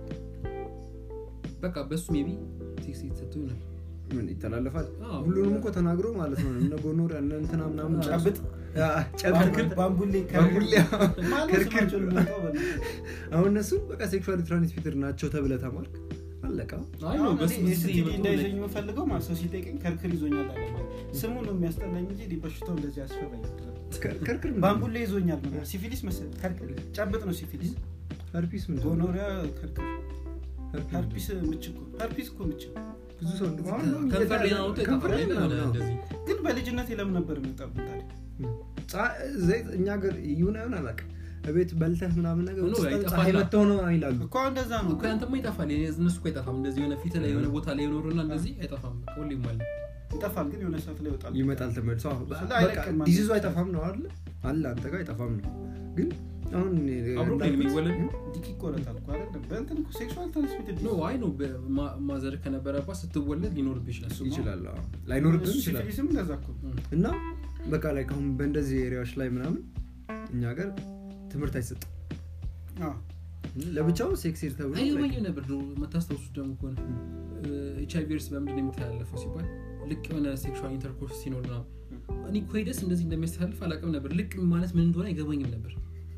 በቃ በሱ ሜቢ ሴክስ ኤድ ሰጥቶ ይሆናል ምን ይተላለፋል ሁሉንም እኮ ተናግሮ ማለት ነው እነ ጎኖር እነ እንትና ምናምን ጫብጥ ያ ጫብጥ ባምቡሌ ባምቡሌ ከርክር አሁን እነሱ በቃ ሴክሹዋል ትራንስሚትድ ናቸው ተብለ ተማርክ አለቃ አይ ነው በሱ ኤስቲዲ እንዳይዘኝ የምፈልገው ማለት ሰው ሲጠይቀኝ ከርክር ይዞኛል አለ ማለት ስሙ ነው የሚያስጠላኝ እንጂ ዲበሽታው እንደዚህ ያስፈራኝ ከርክር ባምቡሌ ይዞኛል ማለት ሲፊሊስ መሰለ ከርክር ጫብጥ ነው ሲፊሊስ ሀርፒስ ምን ጎኖሪያ ከርክር ሀርፒስ ምችኮ ሀርፒስ እኮ ምችኮ ብዙ ሰው እንደሆነ ከንፈሬናው ተከፈረኝ እንደዚህ ግን በልጅነት ለምን ነበር የምጠብቅ ታዲያ ጻ ዘይት እኛ ጋር ይሁን አይሆን አላውቅም እቤት በልተህ ምናምን ነገር ፀሐይ መተው ነው ይላሉ እኮ እንደዛ ነው እኮ አንተማ ይጣፋል እነሱ እኮ አይጣፋም እንደዚህ የሆነ ፊት ላይ የሆነ ቦታ ላይ ይኖርና እንደዚህ አይጣፋም ሁሌም ማለት ይጣፋል ግን የሆነ ሰዓት ላይ ይወጣል ይመጣል ተመልሶ በቃ ዲዚዙ አይጣፋም ነው አይደል አለ አንተ ጋር አይጣፋም ነው ግን አሁን አብሮ ላይ የሚወለድ ዲክ ይቆረጣል እኮ አይደል በእንትን እኮ ሴክሹዋል ትራንስሚትድ ነው አይ ነው ማዘር ከነበረባት ስትወለድ ሊኖርብህ ይችላል ይችላል ላይኖርብህ ይችላል ሲፊሊስም እንደዛ እኮ እና በቃ ላይ አሁን በእንደዚህ ኤሪያዎች ላይ ምናምን እኛ ሀገር ትምህርት አይሰጥም አዎ ለብቻው ሴክስ ኤድ ተብሎ አይወኝ ነበር ነው መታስተውሱ ደግሞ ኮን ኤችአይቪ ቫይረስ በምንድን ነው የሚተላለፈው ሲባል ልክ የሆነ ሴክሹዋል ኢንተርኮርስ ሲኖር ነው እኔ ኮይደስ እንደዚህ እንደሚያስተላልፍ አላውቅም ነበር ልክ ማለት ምን እንደሆነ አይገባኝም ነበር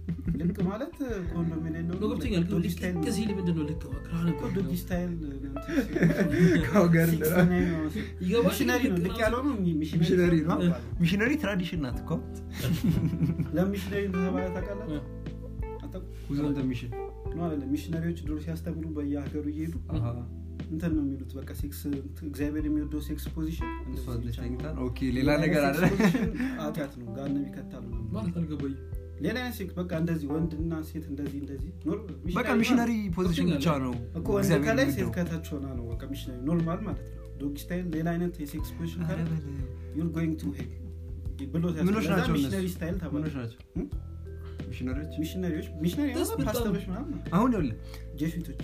ልክ ማለት ኮንዶሚኒየም ነው ዶክተኛል ዶግ ስታይል ከዚህ ለምንድን ነው ልክ አክራን እኮ ዶግ ስታይል ካውገር ይገባል ሚሽነሪ ነው ልክ ያለው ነው ሚሽነሪ ነው ሚሽነሪ ትራዲሽን ናት እኮ ለሚሽነሪ ተባለ ታውቃለህ አጣ ሁዞ እንደሚሽን ነው አይደል ሚሽነሪዎች ድሮ ሲያስተምሩ በየሀገሩ ይሄዱ አሃ እንትን ነው የሚሉት በቃ ሴክስ እግዚአብሔር የሚወደው ሴክስ ፖዚሽን እንደሱ አለኝታን ኦኬ ሌላ ነገር አይደል አጣት ነው ጋር ነው ይከታሉ ማለት አልገባኝ ሌላ ሴክስ በቃ እንደዚህ ወንድና ሴት እንደዚህ እንደዚህ ኖር በቃ ሚሽነሪ ፖዚሽን ብቻ ነው እኮ ወንድ ከላይ ሴት ከታች ሆና ነው በቃ ሚሽነሪ ኖርማል ማለት ነው ዶግ ስታይል ሌላ አይነት የሴክስ ፖዚሽን ካለ you're going to hell ብሎ ታስበዛ ሚሽነሪ ስታይል ተባለ ምኖች ናቸው ሚሽነሪዎች ሚሽነሪዎች ሚሽነሪዎች ፓስተሮች ምናምን አሁን ይኸውልህ ጄሱይቶች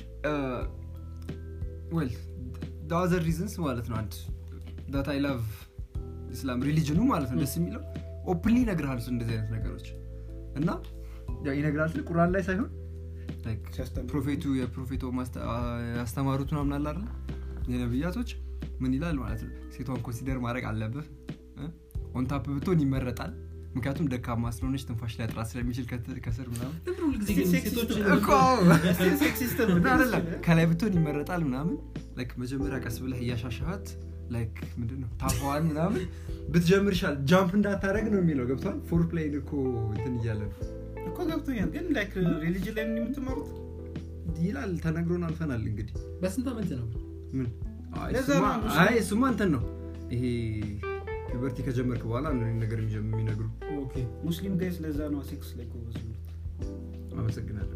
well the other reasons ማለት ነው አንድ that I love Islam religion ማለት ነው ደስ የሚለው openly ነግራል እንደዚህ አይነት ነገሮች እና ያው ይነግራል ቁርአን ላይ ሳይሆን like ፕሮፌቱ የፕሮፌቱ ያስተማሩት ምናምን አለ አይደል የነብያቶች ምን ይላል ማለት ነው ሴቷን ኮንሲደር ማድረግ አለበት ኦን ታፕ ብትሆን ይመረጣል ምክንያቱም ደካማ ስለሆነች ትንፋሽ ላይ አጥራ ስለሚችል ከስር ምናምን ለምን ሁሉ ጊዜ ሴቶች እኮ ሴክሲስት ነው አይደል ከላይ ብትሆን ይመረጣል ምናምን like መጀመሪያ ቀስ ብለህ ያሻሻሃት like ምንድነው ታፋዋን ምናምን ብትጀምርሻል ጃምፕ እንዳታረግ ነው የሚለው ገብቷል ፎር ፕሌይ እኮ እንትን ይያለ እኮ ገብቶኛል ግን like ሪሊጅን ላይ የምትመሩት ይላል ተነግሮን አልፈናል እንግዲህ በስንት አመት ነው ምን አይ እሱማ እንትን ነው ይሄ ፑበርቲ ከጀመርክ በኋላ ነው ነገር የሚነግሩ ኦኬ ሙስሊም ጋይስ ለዛ ነው ሴክስ ላይ ጎበዝ ነው አመሰግናለሁ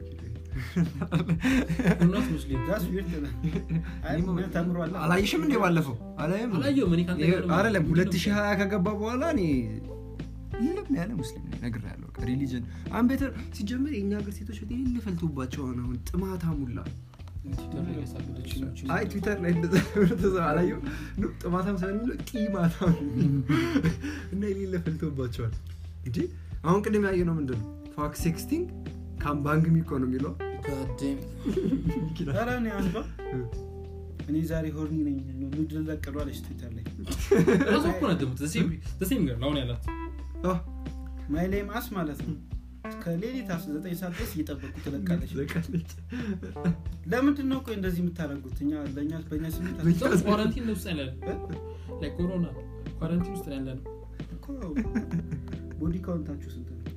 ኖት ሙስሊም ዳስ ዊርድ አይ ምን ተምሯል አላየሽም እንደ ባለፈው አላየም አላየው ምን ካንተ ጋር አይደለም ሁለት ሺህ ሃያ ከገባ በኋላ እኔ ልም ያለ ሙስሊም ነኝ ነግሬያለሁ ሪሊጅን አን ቤተር ሲጀምር የኛ ሀገር ሴቶች በጣም ይፈልጡባቸው ነው ጥማታ ሙላ አይ ትዊተር ላይ እንደዛ አላየው ነው ጥማታም ሳይሆን ቂማታ እና ይሌለ ፈልጦባቸዋል እንዴ አሁን ቅድም ያየነው ምንድነው ፋክ ሴክስቲንግ ካምባንግ ኢኮኖሚ ነው ጋዴም አራኔ አንባ እኔ ዛሬ ሆርኒ ነኝ ምድር ለቀሩ አለች ትዊተር ላይ ራሱ እኮ ነው ደምት ዘሴም ዘሴም ጋር ነው ያላት አህ ማይ ኔም አስ ማለት ነው ከሌሊት ዘጠኝ ሰዓት ድረስ እየጠበቁ ተለቃለች ለቃለች ለምንድን ነው ቆይ እንደዚህ የምታረጉት እኛ ለኛ በእኛ ስሜት አስተው ኳራንቲን ነው ያለን ለኮሮና ኳራንቲን ውስጥ ያለን እኮ ቦዲ ካውንታችሁ ስንት ነው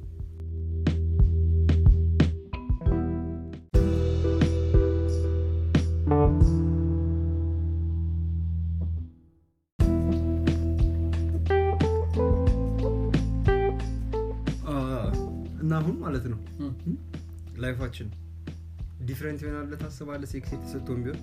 እና አሁን ማለት ነው ላይፋችን ዲፈረንት ይሆናል ለታሰባለ ሴክስ የተሰጥቶን ቢሆን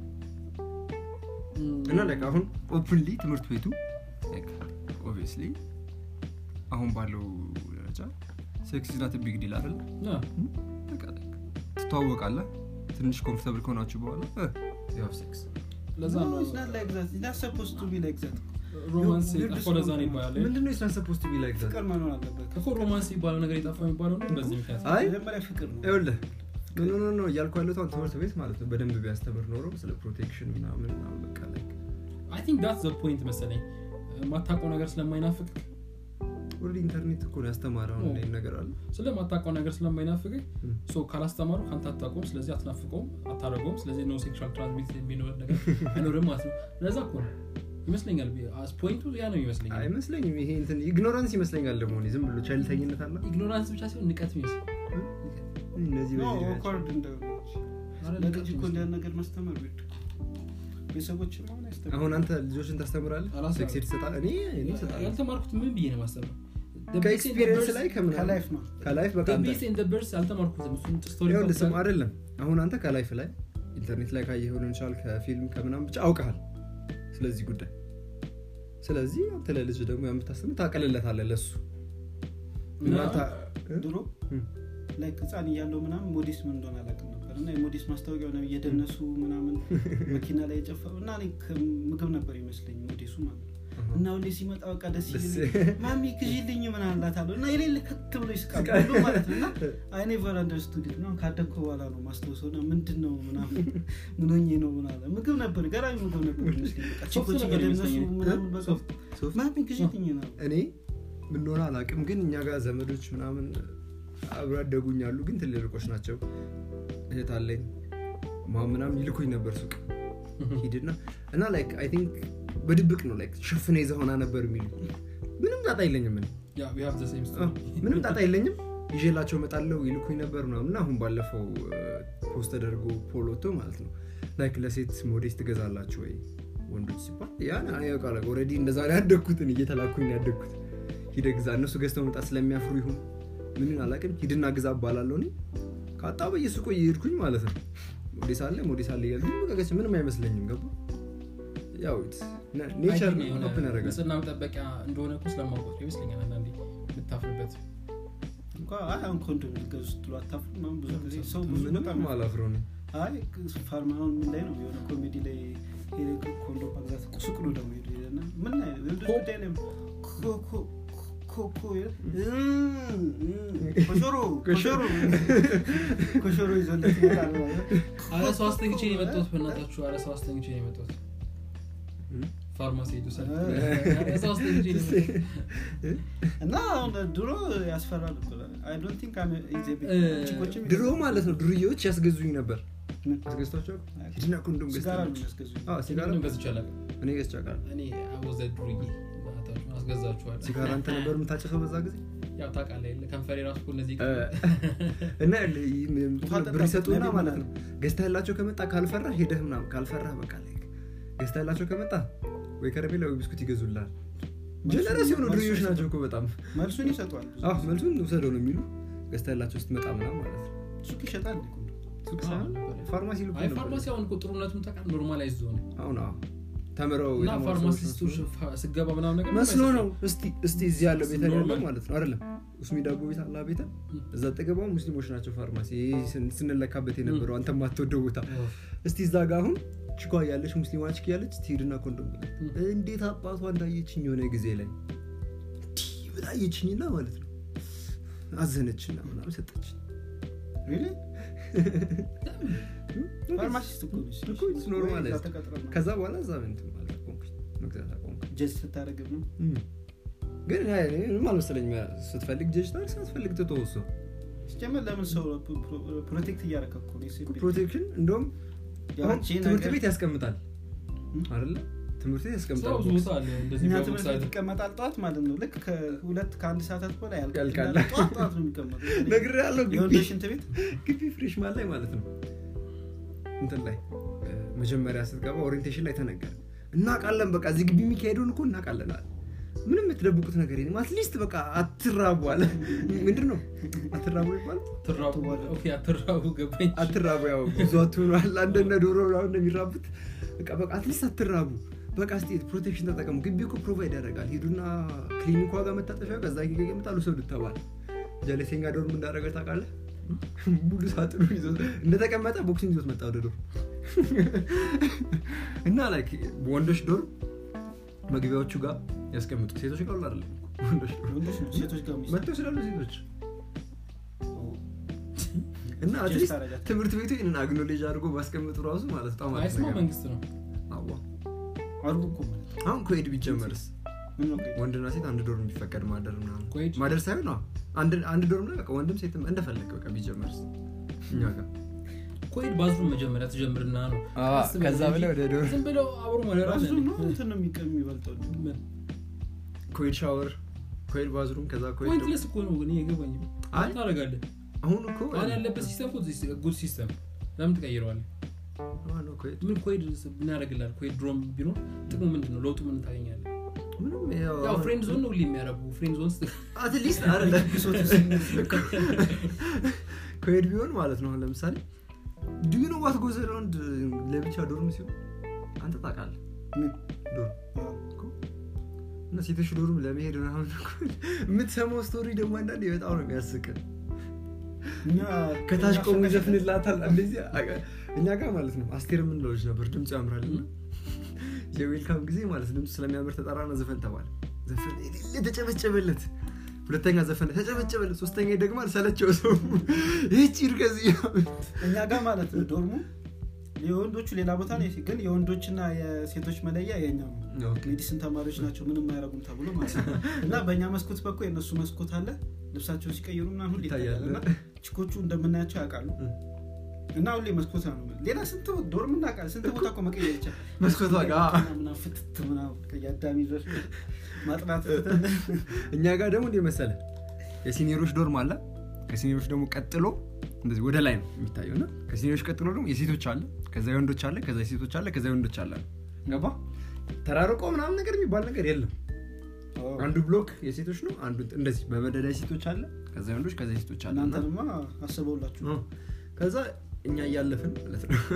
እና like አሁን ኦፕንሊ ትምህርት ቤቱ like obviously አሁን ባለው ደረጃ ሴክስ is not a big deal አይደል ያ በቃ ትተዋወቃለህ ትንሽ ኮምፎርታብል ከሆናችሁ በኋላ you have sex ለዛ ነው it's not like that it's not supposed to be like that ሮማንስ ተቆለዛን ይባላል ምንድነው it's not supposed to be like that ፍቅር መኖር አለበት እኮ ሮማንስ ይባላል ነገር የጣፋው ይባላል ነው በዚህ ምክንያት አይ መጀመሪያ ፍቅር ነው ይኸውልህ ኖ ኖ ኖ ያልኩህ ያለው ትምህርት ቤት ማለት ነው በደንብ ቢያስተምር ኖሮ ስለ ፕሮቴክሽን ምናምን ምናምን በቃ like I think that's the point መሰለኝ ማታውቀው ነገር ስለማይናፍቅ ወደ ኢንተርኔት እኮ ነው ያስተማረው እንደዚህ ነገር አለ ስለማታውቀው ነገር ስለማይናፍቅ ሶ ካላስተማሩ ካንተ አታውቀውም ስለዚህ አትናፍቀውም አታረገውም ስለዚህ no sexual transmission የሚኖር ነገር አይኖርም ማለት ነው ለዛ እኮ ነው ይመስለኛል አስ ፖይንቱ ያ ነው ይመስለኛል አይመስለኝም ይሄ እንትን ኢግኖራንስ ይመስለኛል ደግሞ ዝም ብሎ ቸልተኝነት አለ ኢግኖራንስ ብቻ ሳይሆን ንቀት ይመስል እነዚህ ነው በዚህ ኦኮርድ እንደሆነች ለልጅ እኮ እንደ ነገር ማስተማር ቢድ ቤተሰቦች ማለት ያስተምራል አሁን አንተ ልጆችን ታስተምራለህ ሴክስ ትሰጣለህ እኔ እኔ እሰጣለሁ ያልተማርኩት ምን ብዬ ነው ማስተምረው ከኤክስፒሪየንስ ላይ ከምን ከላይፍ ነው ከላይፍ በቃ the beast in the birds ያልተማርኩት እሱን ስቶሪ ነው ለስም አይደለም አሁን አንተ ከላይፍ ላይ ኢንተርኔት ላይ ካየኸው ነው እንቻል ከፊልም ከምናም ብቻ አውቀሃል ስለዚህ ጉዳይ ስለዚህ አንተ ለልጅ ደግሞ ያምታስተምር ታቀለለታለህ ለሱ እናንተ ድሮ ላይክ ህፃን እያለው ምናምን ሞዴስ ምን እንደሆነ አላውቅም ነበር እና የሞዴስ ማስታወቂያው ነው እየደነሱ ምናምን መኪና ላይ የጨፈሩ እና እኔ ምግብ ነበር ይመስለኝ ሞዴሱ ማለት እና ሁሌ ሲመጣ በቃ ደስ ይለኝ ማሚ ግዢልኝ ምን አላታለሁ እና የሌለ ከት ብሎ ይስቃል ሁሉ ማለት ነው እና I never understood it ነው ካደኩ በኋላ ነው ማስተውሰው እና ምንድነው ምናምን ምን ሆኜ ነው ምናምን ምግብ ነበር ገራሚ ምግብ ነበር ይመስለኝ በቃ ቺኮች እየደነሱ ምናምን በቃ ማሚ ግዢልኝ ነው እኔ ምን ሆነ አላውቅም ግን እኛ ጋር ዘመዶች ምናምን አብሮ አደጉኛሉ ግን ትልልቆች ናቸው እህት አለኝ ማምናም ይልኩኝ ነበር ሱቅ ሂድና እና ላይክ አይ ቲንክ በድብቅ ነው ላይክ ሸፍነ ይዘውና ነበር የሚሉ ምንም ጣጣ የለኝም ምን ያ we have the same story ምንም ጣጣ የለኝም ይዤላቸው መጣለው ይልኩኝ ነበር ምናምን አሁን ባለፈው ፖስት ተደርጎ ፖሎቶ ማለት ነው ላይክ ለሴት ሞዴስ ትገዛላችሁ ወይ ወንዶች ሲባል ያን አያውቃለ ኦሬዲ እንደዛ ላይ ያደኩትን እየተላኩኝ ያደኩት ሂደግዛ እነሱ ገዝተው መጣ ስለሚያፍሩ ይሁን ምንን አላውቅም ሂድና ግዛ ባላለው ነው ካጣ በየሱቁ ይሄድኩኝ ማለት ነው ሞዴስ አለ ሞዴስ አለ ይላል ምንም ምንም አይመስለኝም ገባ ያው ኔቸር ነው ኦፕን ያደርጋል ንጽህና መጠበቂያ እንደሆነ እኮ ስለማውቀው ይመስለኛል አንዳንዴ የምታፍርበት እንኳን አሁን ኮንዶም ገዝቶ ትሉ አታፍሩ ማን ብዙ ጊዜ ሰው ብዙ በጣም አላፍረው ነው አይ ፋርማውን ምን ላይ ነው የሆነ ኮሜዲ ላይ ሄደ ኮንዶም መግዛት ቁስቁ ነው ደግሞ ይሄና ምን ላይ እንደዚህ ጉዳይ ነው ኮኮ ኮኮ ኮሾሮ ኮሾሮ ኮሾሮ ይዘለት ይላል አረ ሰው አስተንግቼ ነው የመጣሁት በእናታችሁ አረ ሰው አስተንግቼ ነው የመጣሁት ፋርማሲ ሄዱ ሰልፍ አረ ሰው አስተንግቼ ነው እና ድሮ ያስፈራል አይ ዶንት ቲንክ አም ኢዝ ኤ ቺኮች ድሮ ማለት ነው ድርዮች ያስገዙኝ ነበር አስገዝቷቸው ሂድና ኮንዶም ሲጋራ ነው ያስገዙኝ አዎ ሲጋራ ገዝቻለሁ እኔ ገዝቻለሁ እኔ አወዘ ድርይ ማታችሁ አስገዛችኋል ሲጋራ አንተ ነበር የምታጨሰው በዛ ጊዜ ያው ታውቃለህ አይደል ከንፈሬ ራሱ እኮ እነዚህ እና ብር ይሰጡና ማለት ነው ገዝተህላቸው ከመጣ ካልፈራ ሄደህ ምናምን ካልፈራ በቃ ላይ ገዝተህላቸው ከመጣ ወይ ከረሜላ ወይ ብስኩት ይገዙልሃል ጀነራስ የሆኑ ድርዮች ናቸው እኮ በጣም መልሱን ይሰጧል አዎ መልሱን ውሰደው ነው የሚሉ ገዝተህላቸው ስትመጣ ምናምን ማለት ነው ሱቅ ይሸጣል እኮ ሱቅ ሳይሆን ፋርማሲ ልኩ አይ ፋርማሲ አሁን እኮ ጥሩነቱን ታውቃለህ ኖርማላይዝ ዞን አሁን አዎ ተመረው እና ፋርማሲስቶች ስገባ ምናምን ነገር መስሎ ነው እስቲ እስቲ እዚህ ያለው ቤት ያለው ማለት ነው አይደለም ኡስሚ ዳቦ ቤት አላ ቤት እዛ ተገባው ሙስሊሞች ናቸው ፋርማሲ ስንለካበት የነበረው አንተ ማትወደው ቦታ እስቲ እዛ ጋር አሁን ቺኳ ያለች ሙስሊማች ያለች ትሄድና ኮንዶም እንዴት አባቷ እንዳየችኝ የሆነ ጊዜ ላይ ብላየችኝና ማለት ነው አዘነችና ምናምን ሰጠች really ፋርማሲስት እኮ እኮ ኖርማል ከዛ በኋላ እዛ እንትን ማለት ነው መግዛት አቆምኩ ጀስት ታረግም ነው ግን አይ ምን መሰለኝ ስትፈልግ ጀጅ ታርክ ስትፈልግ ተተወሱ ሲጀመር ለምን ሰው ፕሮቴክት እያረከኩ ነው ሲል ፕሮቴክሽን እንደውም ትምህርት ቤት ያስቀምጣል አይደለ ትምህርት ቤት ያስቀምጣል እንደዚህ ነው ትምህርት ቤት ይቀመጣል ጧት ማለት ነው ልክ ከሁለት ከአንድ ሰዓታት በኋላ ያልቃል ጧት ጧት ነው የሚቀመጠው ነግሬ ያለው ግቢ ሽንት ቤት ግቢ ፍሬሽ ማለት ላይ ማለት ነው እንትን ላይ መጀመሪያ ስትገባ ኦሪንቴሽን ላይ ተነገረ እናቃለን በቃ እዚህ ግቢ የሚካሄደውን እኮ እናቃለን ምንም የምትደብቁት ነገር የለም አትሊስት በቃ አትራቡ አለ ምንድነው አትራቡ ይባል አትራቡ ኦኬ አትራቡ ገባኝ አትራቡ ያው ብዙ አትሆናል አንደነ ዶሮ ነው እንደሚራቡት በቃ በቃ አትሊስት አትራቡ በቃ ስቴት ፕሮቴክሽን ተጠቀሙ ግቢው እኮ ፕሮቫይድ ያደርጋል ሄዱና ክሊኒክ ዋጋ መታጠፊያ ከዛ ይገኝ ይመጣሉ ሰው ልተባል ጀለሴንጋ ዶርም እንዳደረገ ታውቃለህ ሙሉ ሳጥኑ ይዞ እንደተቀመጠ ቦክሲንግ ይዞት መጣ ወደ ዶር እና ላይክ ወንዶች ዶር መግቢያዎቹ ጋር ያስቀምጡ ሴቶች ጋር አይደለም ወንዶች ወንዶች ሴቶች ጋር መጥተው ስላሉ ሴቶች እና አትሊስት ትምህርት ቤቱ ይሄንን አግኖሌጅ አድርጎ ባስቀምጡ ራሱ ማለት ነው ማለት ነው መንግስት ነው አዋ አርጉ እኮ አሁን ኮኤድ ቢጀመርስ ወንድና ሴት አንድ ዶርም ቢፈቀድ ማደር ምናምን ማደር ሳይሆን ነው አንድ አንድ ዶርም ላይ በቃ ወንድም ሴትም እንደፈለገ በቃ ቢጀመርስ እኛ ጋር ኮኤድ ባዝሩም መጀመሪያ ተጀምርና ነው ከዛ በላይ ወደ ዶርም ዝም ብለው አብሮ ማለት ነው እንትን ነው የሚቀሚበልጠው ኮኤድ ሻወር ኮኤድ ባዝሩም ከዛ ኮኤድ ኮኤድ ለስ እኮ ነው ግን የገባኝ አንተ አረጋለህ አሁን እኮ አሁን ያለበት ሲስተም እኮ ጉድ ሲስተም ለምን ትቀይረዋለህ አሁን ኮኤድ ምን ኮኤድ ምን ያደርግልሃል ኮኤድ ድሮም ቢኖር ጥቅሙ ምንድነው ለውጡ ምን ታገኛለህ ምንም ያው ፍሬንድ ዞን ነው ሊሚያረቡ ፍሬንድ ዞን አት ሊስት አረለ ቢሶት ኮኤድ ቢሆን ማለት ነው ለምሳሌ do you know what goes around ለብቻ ዶርም ሲሆን አንተ ታውቃለህ ምን ዶርም እና ሴቶች ዶርም ለመሄድ ነው አሁን የምትሰማው ስቶሪ ደግሞ አንዳንዴ በጣም ነው የሚያስቀው እኛ ከታች ቆሞ ይዘፍንላታል እንደዚህ እኛ ጋር ማለት ነው አስቴር ምን ልጅ ነበር ድምጽ ያምራልና የዌልካም ጊዜ ማለት ድምጽ ስለሚያምር ተጣራና ዘፈን ተባለ ዘፈን ለተጨበጨበለት ሁለተኛ ዘፈን ተጨበጨበለት ሶስተኛ ደግሞ ሰለቸው ሰው እቺ እርገዚ እኛ ጋር ማለት ነው ዶርሙ የወንዶቹ ሌላ ቦታ ነው ግን የወንዶችና የሴቶች መለያ የኛው ነው ሜዲሲን ተማሪዎች ናቸው ምንም አያረጉም ተብሎ ማለት ነው እና በእኛ መስኮት በኩል የነሱ መስኮት አለ ልብሳቸውን ሲቀይሩ ምናምን ሁሉ ይታያልና ቺኮቹ እንደምናያቸው ያውቃሉ እና ሁሌ መስኮት ነው ሌላ ስንት ዶርም እናቃል ስንት ቦታ እኮ መቀየር ይቻላል መስኮቷ ጋር ምናምን ፍትት ምናምን ከያዳሚ ድረስ ማጥራት እኛ ጋር ደግሞ እንደ መሰለ የሲኒየሮች ዶርም አለ ከሲኒየሮች ደግሞ ቀጥሎ እንደዚህ ወደ ላይ ነው የሚታየውና ከሲኒየሮች ቀጥሎ ደግሞ የሴቶች አለ ከዛ የወንዶች አለ ከዛ የሴቶች አለ ከዛ የወንዶች አለ ገባ ተራርቆ ምናምን ነገር የሚባል ነገር የለም አንዱ ብሎክ የሴቶች ነው አንዱ እንደዚህ በመደዳ የሴቶች አለ ከዛ የወንዶች ከዛ የሴቶች አለ እናንተማ አስበውላችሁ ከዛ እኛ ያያለፍን ማለት ነው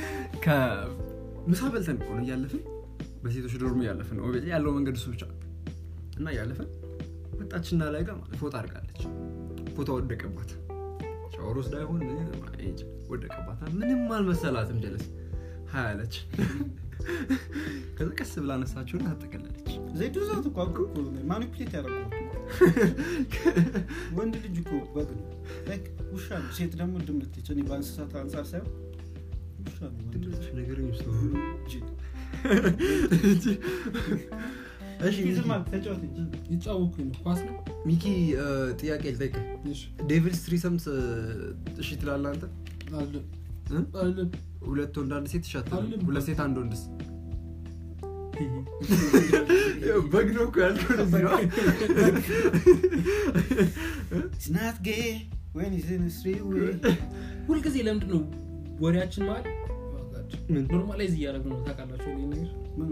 ከምሳ በልተን ነው ያያለፍን በሴቶች ዶርም ያያለፍን ነው ያለው መንገድ እሱ ብቻ እና ያያለፍን ወጣችና ላይ ጋር ፎቶ አድርጋለች ፎቶ ወደቀባት ሻወር ወስዳ ይሆን እኔ ወደቀባት ምንም አልመሰላትም ጀለስ ሃያለች ከዛ ቀስ ብላ አነሳችውና አጠቀለለች ዘይቱ ዛት እኮ አብቁ ማኒፑሌት ያደርጋሉ ወንድ ልጅ እኮ በግ ነው ላይክ ውሻ ነው ሴት ደግሞ ድምት ይችላል በእንስሳት አንፃር ሳይሆን ውሻ ነው ወንድ ልጅ ነገር ነው እሺ ይዝማል ተጫወት እንጂ ይጫወኩ ነው ኳስ ነው ሚኪ ጥያቄ ልጠይቅ እሺ ዴቪልስ ትሪሰምስ እሺ ትላለህ አንተ አለ አለ ሁለት ወንድ አንድ ሴት ይሻታል ሁለት ሴት አንድ ወንድስ በግ ነው እኮ ያልኩህ እዚህ ነው it's not gay when it's in a street way ሁሉ ጊዜ ለምንድን ነው ወሬያችን ማለት ኖርማላይዝ እያደረግን ነው ታውቃላችሁ ይሄን ነገር ምን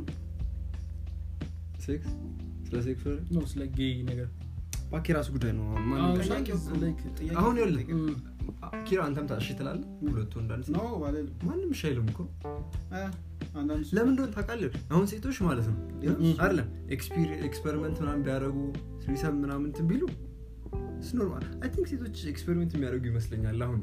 ሴክስ ስለ ሴክስ ነው ስለ ጌይ ነገር ባኪ ራሱ ጉዳይ ነው ማን አሁን ይኸውልህ ኪራ አንተም ታሽ ትላለህ ሁለት ወንድ አንድ ነው ማለት ማንም ሻይልም እኮ አ አንዳንድ ለምን እንደሆነ ታውቃለህ አሁን ሴቶች ማለት ነው አይደለም ኤክስፔሪመንት ምናምን ቢያደርጉ ስሪሰም ምናምን እንትን ቢሉ it's normal I think ሴቶች ኤክስፔሪመንት የሚያደርጉ ይመስለኛል አሁን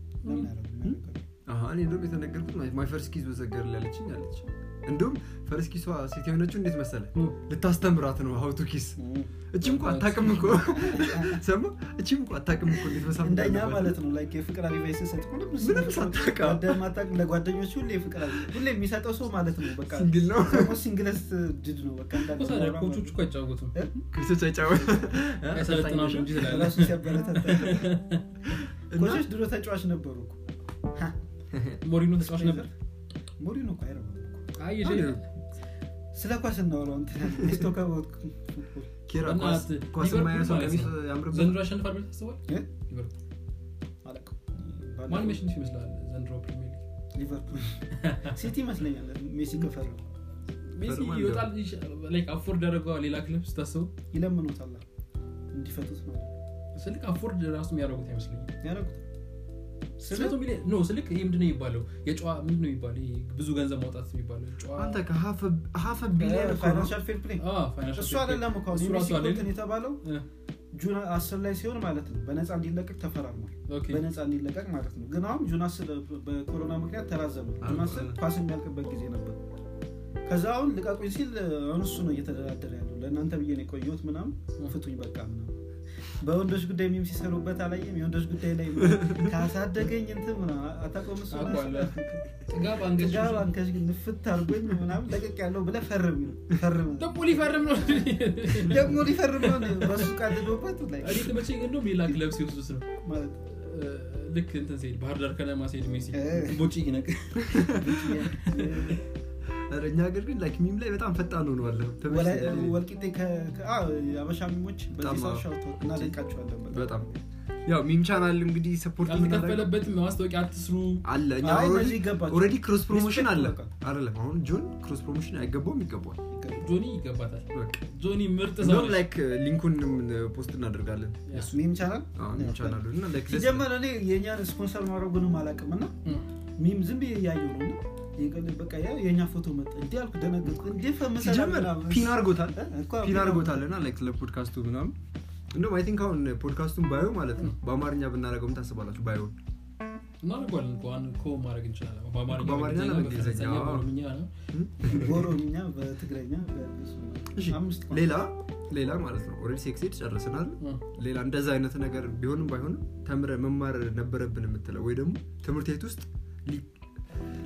አሃ እኔ ደግሞ የተነገርኩት my first kiss was a girl ያለችኝ አለች እንደውም ፈርስት ኪሷ ሴት የሆነችው እንዴት መሰለ ልታስተምራት ነው how to kiss እቺም እንኳን አታውቅም እኮ ሰማ እቺም እንኳን አታውቅም እኮ እንዴት መሳም እንደኛ ማለት ነው ላይክ የፍቅር አድቫይስ ሰጥ ምንም ሳታውቅ እንደማታውቅ ለጓደኞች ሁሌ የፍቅር ሁሌ የሚሰጠው ሰው ማለት ነው በቃ ሲንግል ነው ሰው ሲንግልስ ድድ ነው በቃ እንዳለ ኮቾቹ እኮ አይጫወቱም ኮቾች አይጫወቱም አይሰለጥናሉ እንጂ ትላለህ ራሱ ሲያበረታታ ኮቾች ድሮ ተጫዋች ነበሩ እኮ ሞሪኖ ተጫዋች ነበር ሞሪኖ እኮ አይረባ አይ እሺ ስለ ኳስ እናወራው እንትን ስቶካ ወጥ ኪራ ኳስ ኳስ ማያሰው ለሚስ ያምርበት ዘንድሮ አሸንፋል ብለህ ታስባለህ ሊቨርፑል አለቀ ማን መሽንፍ ይመስላል ዘንድሮ ፕሪሚየር ሊግ ሊቨርፑል ሲቲ መስለኛል ሜሲ ከፈረ ሜሲ ይወጣል ላይክ አፎርድ ያደርገው ሌላ ክለብ ስታስቡ ይለምኑታል እንዲፈቱት ነው ስልክ አፎርድ ራሱ የሚያደርጉት አይመስለኝም ያደርጉት ስለቶ ሚሊ ኖ ስልክ ይሄ ምንድነው የሚባለው የጨዋ ምንድነው የሚባለው ብዙ ገንዘብ ማውጣት የሚባለው ጨዋ አንተ ከሀፍ ሀፍ ቢሊየን ፋይናንሻል ፌር ፕሌይ አዎ ፋይናንሻል እሱ አይደለም እኮ ነው የተባለው ጁን አስር ላይ ሲሆን ማለት ነው በነፃ እንዲለቀቅ ተፈራርሟል በነፃ እንዲለቀቅ ማለት ነው ግን አሁን ጁን አስር በኮሮና ምክንያት ተራዘመ ጁን አስር ፓስ የሚያልቅበት ጊዜ ነበር ከዛ አሁን ልቀቁኝ ሲል አሁን እሱ ነው እየተደራደረ ያለው ለእናንተ ብዬ ነው የቆየሁት ምናምን ፍቱኝ በቃ ምናምን በወንዶች ጉዳይ ምንም ሲሰሩበት አላየም የወንዶች ጉዳይ ላይ ካሳደገኝ እንትን ምናምን አታቆም እሱ ጥጋብ አንገሽ ጥጋብ አንገሽ ንፍት አድርጎኝ ምናምን ለቀቅ ያለው ብለህ ፈርም ነው ፈርም ደግሞ ሊፈርም ነው ደግሞ ሊፈርም ነው በሱ ቀድዶበት ላይ አሪፍ መቼም እንደው ሚላክ ለብስ ይወስዱስ ነው ማለት ልክ እንትን ሲል ባህር ዳር ከነማ ሲሄድ ሜሲ ቦጪ ይነቅ አረኛ ሀገር ግን ላይክ ሚም ላይ በጣም ፈጣን ነው አለ ወልቂጤ ከአ አበሻ ሚሞች በዚህ ሳሻውት እና ለቃቸዋለን በጣም ያው ሚም ቻናል እንግዲህ ሰፖርት የሚከፈለበት ማስታወቂያ አትስሩ አለ እኛ ኦሬዲ ክሮስ ፕሮሞሽን አለ አይደለም አሁን ጆን ክሮስ ፕሮሞሽን አይገባውም ይገባዋል ጆኒ ይገባታል በቃ ጆኒ ምርጥ ሰው ነው ላይክ ሊንኩን ፖስት እናደርጋለን ሚም ቻናል አዎ ሚም ቻናል እና ላይክ ሲጀመር እኔ የኛን ስፖንሰር ማድረጉንም አላውቅምና ሚም ዝም ብዬ ያየው ነው ይገል በቃ ያ የኛ ፎቶ መጣ እንዴ አልኩ ደነገጥኩ እንዴ ፈመሰላ ፒን አርጎታል ፒን አርጎታልና ላይክ ለፖድካስቱ ምናምን እንደውም አይ ቲንክ አሁን ፖድካስቱን ባዮ ማለት ነው በአማርኛ ብናረጋውም ታስባላችሁ ባዮ እናረጋለን እንኳን ኮ ማድረግ እንችላለን በአማርኛ በአማርኛ እና በእንግሊዝኛ በኦሮምኛ ነው በኦሮምኛ በትግረኛ እሺ ሌላ ሌላ ማለት ነው ኦሬዲ ሴክስ ኤድ ጨርሰናል ሌላ እንደዛ አይነት ነገር ቢሆንም ባይሆንም ተምረ መማር ነበረብን የምትለው ወይ ደግሞ ትምህርት ቤት ውስጥ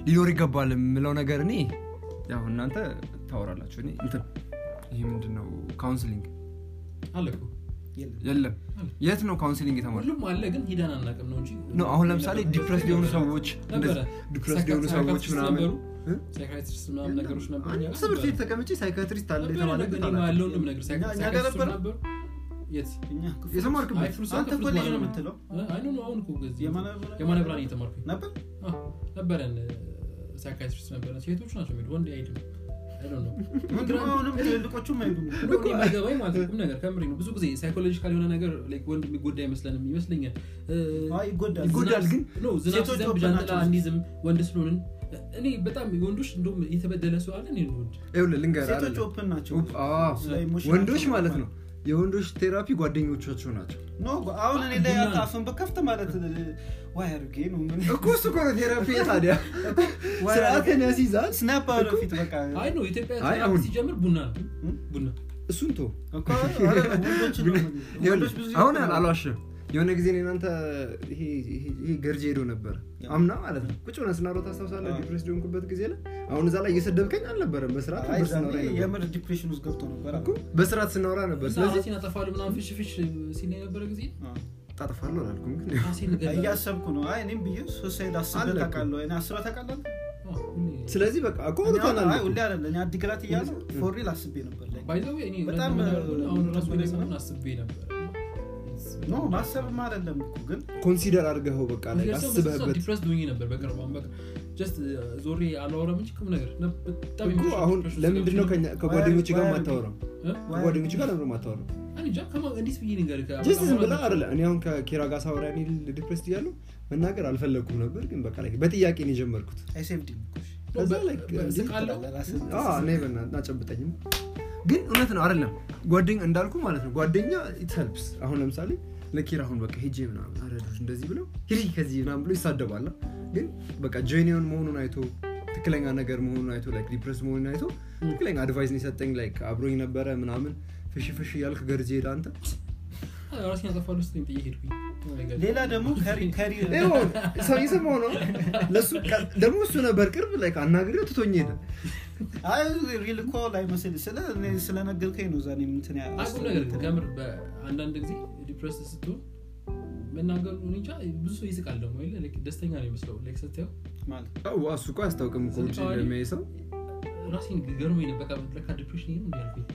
ሊኖር ይገባል የምለው ነገር እኔ ያው እናንተ ታወራላችሁ እኔ እንትን ይሄ ምንድነው ካውንስሊንግ አለኩ የለም የት ነው ካውንስሊንግ የተማረው ሁሉም አለ ግን ሂዳን አናቀም ነው እንጂ ነው አሁን ለምሳሌ ዲፕረስ ሊሆኑ ሰዎች ዲፕረስ ሊሆኑ ሰዎች ምናምን ሳይካትሪስት ምናምን ነገሮች ነበር ያ ሰብርት ተቀምጬ ሳይካትሪስት አለ የተባለ ግን ያለው ነው ነገር ሳይካትሪስት ነበር የት እኛ የተማርክበት አንተ ኮሌጅ ነው የምትለው አይ ነው አሁን እኮ ገዚ የማነ የማነ ብራን የተማርኩ ነበር አዎ ነበረን ሳይካትሪስት ነበር ሴቶች ናቸው የሚሉ ወንድ አይደለም I don't know ምንድነው አሁንም ትልልቆቹም አይሉም ነው የሚገባኝ ማለት ነው ነገር ከምሪ ነው ብዙ ጊዜ ሳይኮሎጂካል የሆነ ነገር ላይክ ወንድ የሚጎዳ ይመስለንም ይመስለኛል አይ ይጎዳል ይጎዳል ግን ነው ዝናብ ዘንብ ጃንጥላ አንዲዝም ወንድ ስለሆነን እኔ በጣም ወንዶች እንደውም የተበደለ ሰው አለ ነው ወንድ ይኸውልህ ልንገርህ ሴቶች ኦፕን ናቸው አዎ ወንዶች ማለት ነው የወንዶች ቴራፒ ጓደኞቻቸው ናቸው ኖ አሁን እኔ ላይ አጣፍን በከፍተ ማለት ዋይ አርጌ ነው ምን እኮ እሱ እኮ ነው ቴራፒ ታዲያ ስርዓትን ያስይዛል ስናፕ አውት ፊት በቃ አይ ነው ኢትዮጵያ ቴራፒ ሲጀምር ቡና ቡና እሱን ቶ እኮ አረ ወንዶች ነው ወንዶች ብዙ አሁን አላዋሽም የሆነ ጊዜ እኔናንተ ይሄ ይሄ ገርጄ ሄዶ ነበር አምና ማለት ነው ቁጭ ብለን ስናወራ ታስታውሳለህ ዲፕሬስ ሊሆንኩበት ጊዜ ላይ አሁን እዛ ላይ እየሰደብከኝ አልነበረም በስርዓት ነበር ስናወራ የምር ዲፕሬሽን ውስጥ ገብቶ ነበር እኮ በስርዓት ስናወራ ነበር ስለዚህ ሲና ተፋሉ ምናምን ፍሽ ፍሽ ሲል ነበር ጊዜ ታጠፋለሁ አላልኩም ግን ራሴን ገለ እያሰብኩ ነው አይ እኔም ብዬ ሱሳይድ አስበህ ታውቃለህ እኔ አስበህ ታውቃለህ ስለዚህ በቃ አቆም ታናል አይ ሁሌ አይደለም እኔ አዲግራት እያለሁ ፎር ሪል አስቤ ነበር ላይ ባይ ዘ ወይ እኔ በጣም አሁን ራሱ ለሰማን አስቤ ነበር ኖ ማሰብ አይደለም እኮ ግን ኮንሲደር አድርገው በቃ ላይ አስበህበት ዲፕረስ ዶኝ ነበር በቅርባም በቃ ጀስት ዞሪ አላወራም እንጂ ቁም ነገር በጣም እኮ አሁን ለምንድን ነው ከጓደኞች ጋር ማታወራው ከጓደኞች ጋር ለምን ማታወራው እኔ ጃ ከማ እንዴት ብዬ ነገር ጀስት ዝም ብላ አይደለ እኔ አሁን ከኪራ ጋር ሳወራ እኔ ዲፕረስ እያለሁ መናገር አልፈለኩም ነበር ግን በቃ ላይ በጥያቄ ነው የጀመርኩት አይ ሴቭድ ከዛ ላይ አዎ ነይ በእናትህ አጨብጠኝም ግን እውነት ነው አይደለም ጓደኛ እንዳልኩ ማለት ነው ጓደኛ it helps አሁን ለምሳሌ ለኪራ አሁን በቃ ሄጄ ምናምን አረዱሽ እንደዚህ ብለው ሂጂ ከዚህ ምናምን ብሎ ይሳደባል ግን በቃ ጄኒዮን መሆኑን አይቶ ትክክለኛ ነገር መሆኑን አይቶ ላይክ ዲፕረስ መሆኑን አይቶ ትክክለኛ አድቫይስ ነው የሰጠኝ ላይክ አብሮኝ ነበረ ምናምን ፍሽ ፍሽ ያልክ ገርጄ ዳንተ ራሴን አጠፋለሁ ስትኝ ጥዬ ሄድኩኝ ሌላ ደግሞ ከሪ ከሪ ነው ሰው ይሰማው ነው ለሱ ደግሞ እሱ ነበር ቅርብ ላይክ አናግሬው ትቶኝ ሄደ አይ ሪል ኮል ላይ መሰለኝ ስለ እኔ ስለነገርከኝ ነው ዛኔ እንትን ያ አቁ ነገር ከምር በአንዳንድ ጊዜ ዲፕረስ ስትሆን መናገሩ እንጃ ብዙ ሰው ይስቃል ደግሞ አይደል ላይክ ደስተኛ ነው የሚመስለው ላይክ ስትየው ማለት አው እሱ እኮ አስታውቅም እኮ እንጂ ለሚያይሰው ራሴን ገርሞኝ ነበር በቃ ለካ ዲፕሬሽን ይሄ ነው እንዲያልኩኝ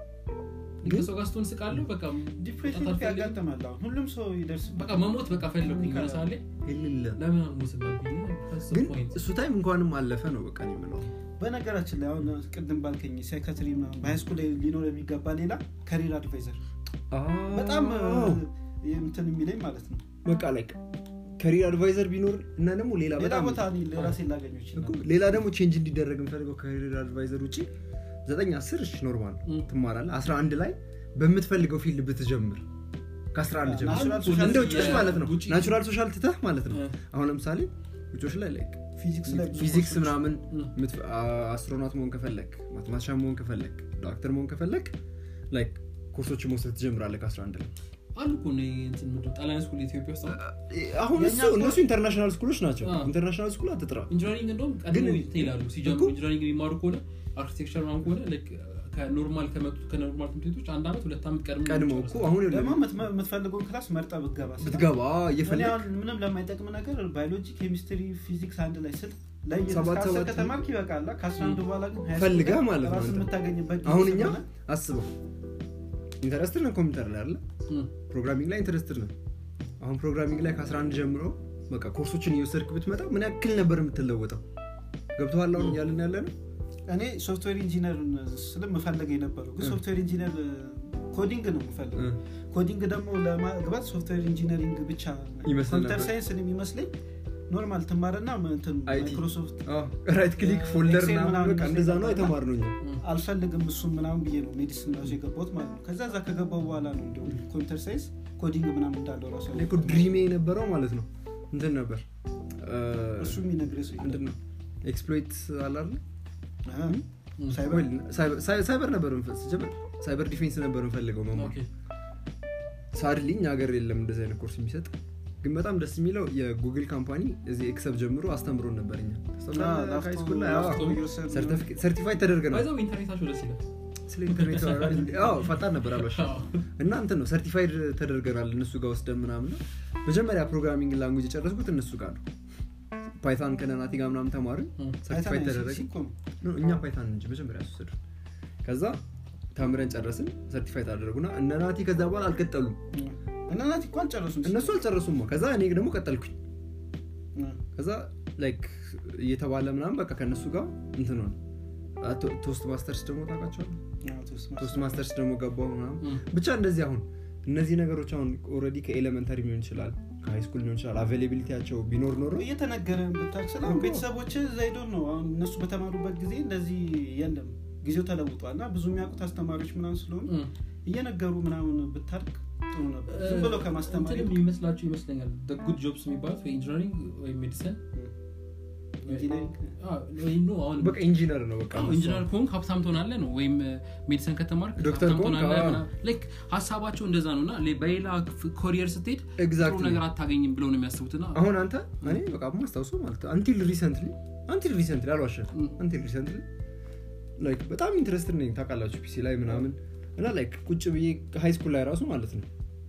ግን ሰው ጋር ስትሆን ስቃለሁ በቃ ዲፕሬሽን ያጋጥማል አሁን ሁሉም ሰው ይደርስ በቃ መሞት በቃ ፈለኩኝ ከራሳለ ይልል ለምን አልሞትም ባልኩኝ ግን እሱ ታይም እንኳንም አለፈ ነው በቃ ነው የምለው በነገራችን ላይ አሁን ቅድም ባልከኝ ሳይካትሪ ምናምን በሃይስኩል ላይ ሊኖር የሚገባ ሌላ ካሪር አድቫይዘር በጣም እንትን የሚለኝ ማለት ነው በቃ ላይክ ካሪር አድቫይዘር ቢኖር እና ደግሞ ሌላ በጣም በጣም ቦታ ነው ለራሴ ላገኘው ይችላል ሌላ ደግሞ ቼንጅ እንዲደረግ እንፈልገው ካሪር አድቫይዘር ውጪ ዘጠኝ አስር እሺ ኖርማል ትማራለህ አስራ አንድ ላይ በምትፈልገው ፊልድ ብትጀምር ከአስራ አንድ ጀምሮ እንደ ውጪዎች ማለት ነው ናቹራል ሶሻል ትተህ ማለት ነው አሁን ለምሳሌ ውጪዎች ላይ ላይክ ፊዚክስ ላይ ፊዚክስ ምናምን አስትሮናውት መሆን ከፈለክ ማትማቲሻን መሆን ከፈለክ ዶክተር መሆን ከፈለክ ላይክ ኮርሶች መውሰድ ትጀምራለህ ከአስራ አንድ ላይ አልኩ ነው እንትን ምንድነው ጣሊያን ስኩል ኢትዮጵያ ውስጥ አሁን እሱ እነሱ ኢንተርናሽናል ስኩሎች ናቸው ኢንተርናሽናል ስኩል አትጥራ ኢንጂነሪንግ እንደውም ቀድሞ ይላሉ ሲጀምሩ ኢንጂነሪንግ የሚማሩ ከሆነ አርኪቴክቸር ምናምን ከሆነ ላይክ ከኖርማል ከመጡ ከኖርማል ትምህርቶች አንድ አመት ሁለት አመት ቀድሞ ቀድሞ እኮ አሁን ደግሞ የምትፈልገውን ክላስ መርጣ ብትገባ ብትገባ እየፈለክ ምንም ለማይጠቅም ነገር ባዮሎጂ ኬሚስትሪ ፊዚክስ አንድ ላይ ስል ለየተሳሰ ከተማርክ ይበቃል ከአስራ አንድ በኋላ ግን ፈልጋ ማለት ነው ራስ የምታገኝበት አሁን እኛ አስበው ኢንተረስትድ ነው ኮምፒውተር ላይ አይደል ፕሮግራሚንግ ላይ ኢንተረስትድ ነው አሁን ፕሮግራሚንግ ላይ ከአስራ አንድ ጀምሮ በቃ ኮርሶችን እየወሰድክ ብትመጣ ምን ያክል ነበር የምትለወጠው ገብቶሃል አሁን ያለን ያለ ነው እኔ ሶፍትዌር ኢንጂነር ስለምፈልግ የነበረው ግን ሶፍትዌር ኢንጂነር ኮዲንግ ነው የምፈልገው ኮዲንግ ደግሞ ለማግባት ሶፍትዌር ኢንጂነሪንግ ብቻ ኮምፒውተር ሳይንስ ነው የሚመስለኝ ኖርማል ተማረና እንትን ማይክሮሶፍት ራይት ክሊክ ፎልደር እና በቃ እንደዛ ነው የተማርነው እኛ አልፈልግም እሱ ምናምን ብዬ ነው ሜዲሲን ነው የገባሁት ማለት ነው ከዛ ዛ ከገባው በኋላ ነው እንደው ኮምፒውተር ሳይንስ ኮዲንግ ምናምን እንዳለው ራሱ እኮ ድሪሜ የነበረው ማለት ነው እንትን ነበር እሱ የሚነግረው ምንድነው ኤክስፕሎይት አላለ ሳይበር ሳይበር ነበር እንፈልስ ጀመር ሳይበር ዲፌንስ ነበር እንፈልገው መማር ሳድሊኝ ሀገር የለም እንደዚህ አይነት ኮርስ የሚሰጥ ግን በጣም ደስ የሚለው የጉግል ካምፓኒ እዚህ ኤክሰፕት ጀምሮ አስተምሮን ነበርኛ ሃይ ስኩል ላይ ሰርቲፋይድ ተደርገናል ባይዛው ኢንተርኔታቸው ደስ ይላል ስለ ኢንተርኔት አዎ ፈጣን ነበር አሏሽ እና እንትን ነው ሰርቲፋይድ ተደርገናል እነሱ ጋር ወስደን ምናምን ነው መጀመሪያ ፕሮግራሚንግ ላንጉዌጅ የጨረስኩት እነሱ ጋር ነው ፓይታን ከነናቲ ጋር ምናምን ተማርን ሰርቲፋይድ ተደረገ ነው እኛ ፓይታን እንጂ መጀመሪያ ወሰዱ ከዛ ተምረን ጨረስን ሰርቲፋይድ አደረጉና እነናቲ ከዛ በኋላ አልቀጠሉም እነናቲ እንኳን ጨረሱም እነሱ አልጨረሱም ከዛ እኔ ደግሞ ቀጠልኩኝ ከዛ ላይክ እየተባለ ምናምን በቃ ከነሱ ጋር እንትን ነው ቶስት ማስተርስ ደግሞ ታውቃቸዋለህ ቶስት ማስተርስ ደግሞ ገባው ምናምን ብቻ እንደዚህ አሁን እነዚህ ነገሮች አሁን ኦሬዲ ከኤሌመንተሪ ሊሆን ይችላል ከሃይ ስኩል ሊሆን ይችላል አቬሌቢሊቲያቸው ቢኖር ኖሮ እየተነገረን ብታክሰላ ቤተሰቦች ዘይዶ ነው አሁን እነሱ በተማሩበት ጊዜ እንደዚህ የለም ጊዜው ተለውጧልና ብዙ የሚያውቁት አስተማሪዎች ምናምን ስለሆነ እየነገሩ ምናምን ብታርክ ጥሩ ነበር ዝም ብሎ ከማስተማር እንትንም ይመስላችሁ ይመስለኛል the good jobs የሚባሉት ወይ ኢንጂነሪንግ ወይ ሜዲሲን ኢንጂነሪንግ አዎ ወይ ነው አሁን በቃ ኢንጂነር ነው በቃ ኢንጂነር ኮንክ ሀብታም ትሆናለህ ነው ወይም ሜዲሲን ከተማርክ ዶክተር ኮንክ ላይክ ሐሳባቸው እንደዛ ነውና በሌላ ኮሪየር ስትሄድ ጥሩ ነገር አታገኝም ብለው ነው የሚያስቡትና አሁን አንተ እኔ በቃ ማስታውሰው ማለት until recently until recently አልዋሸም until recently ላይክ በጣም ኢንትረስትድ ነኝ ታውቃላችሁ ፒሲ ላይ ምናምን እና ላይክ ቁጭ ብዬ ሃይ ስኩል ላይ ራሱ ማለት ነው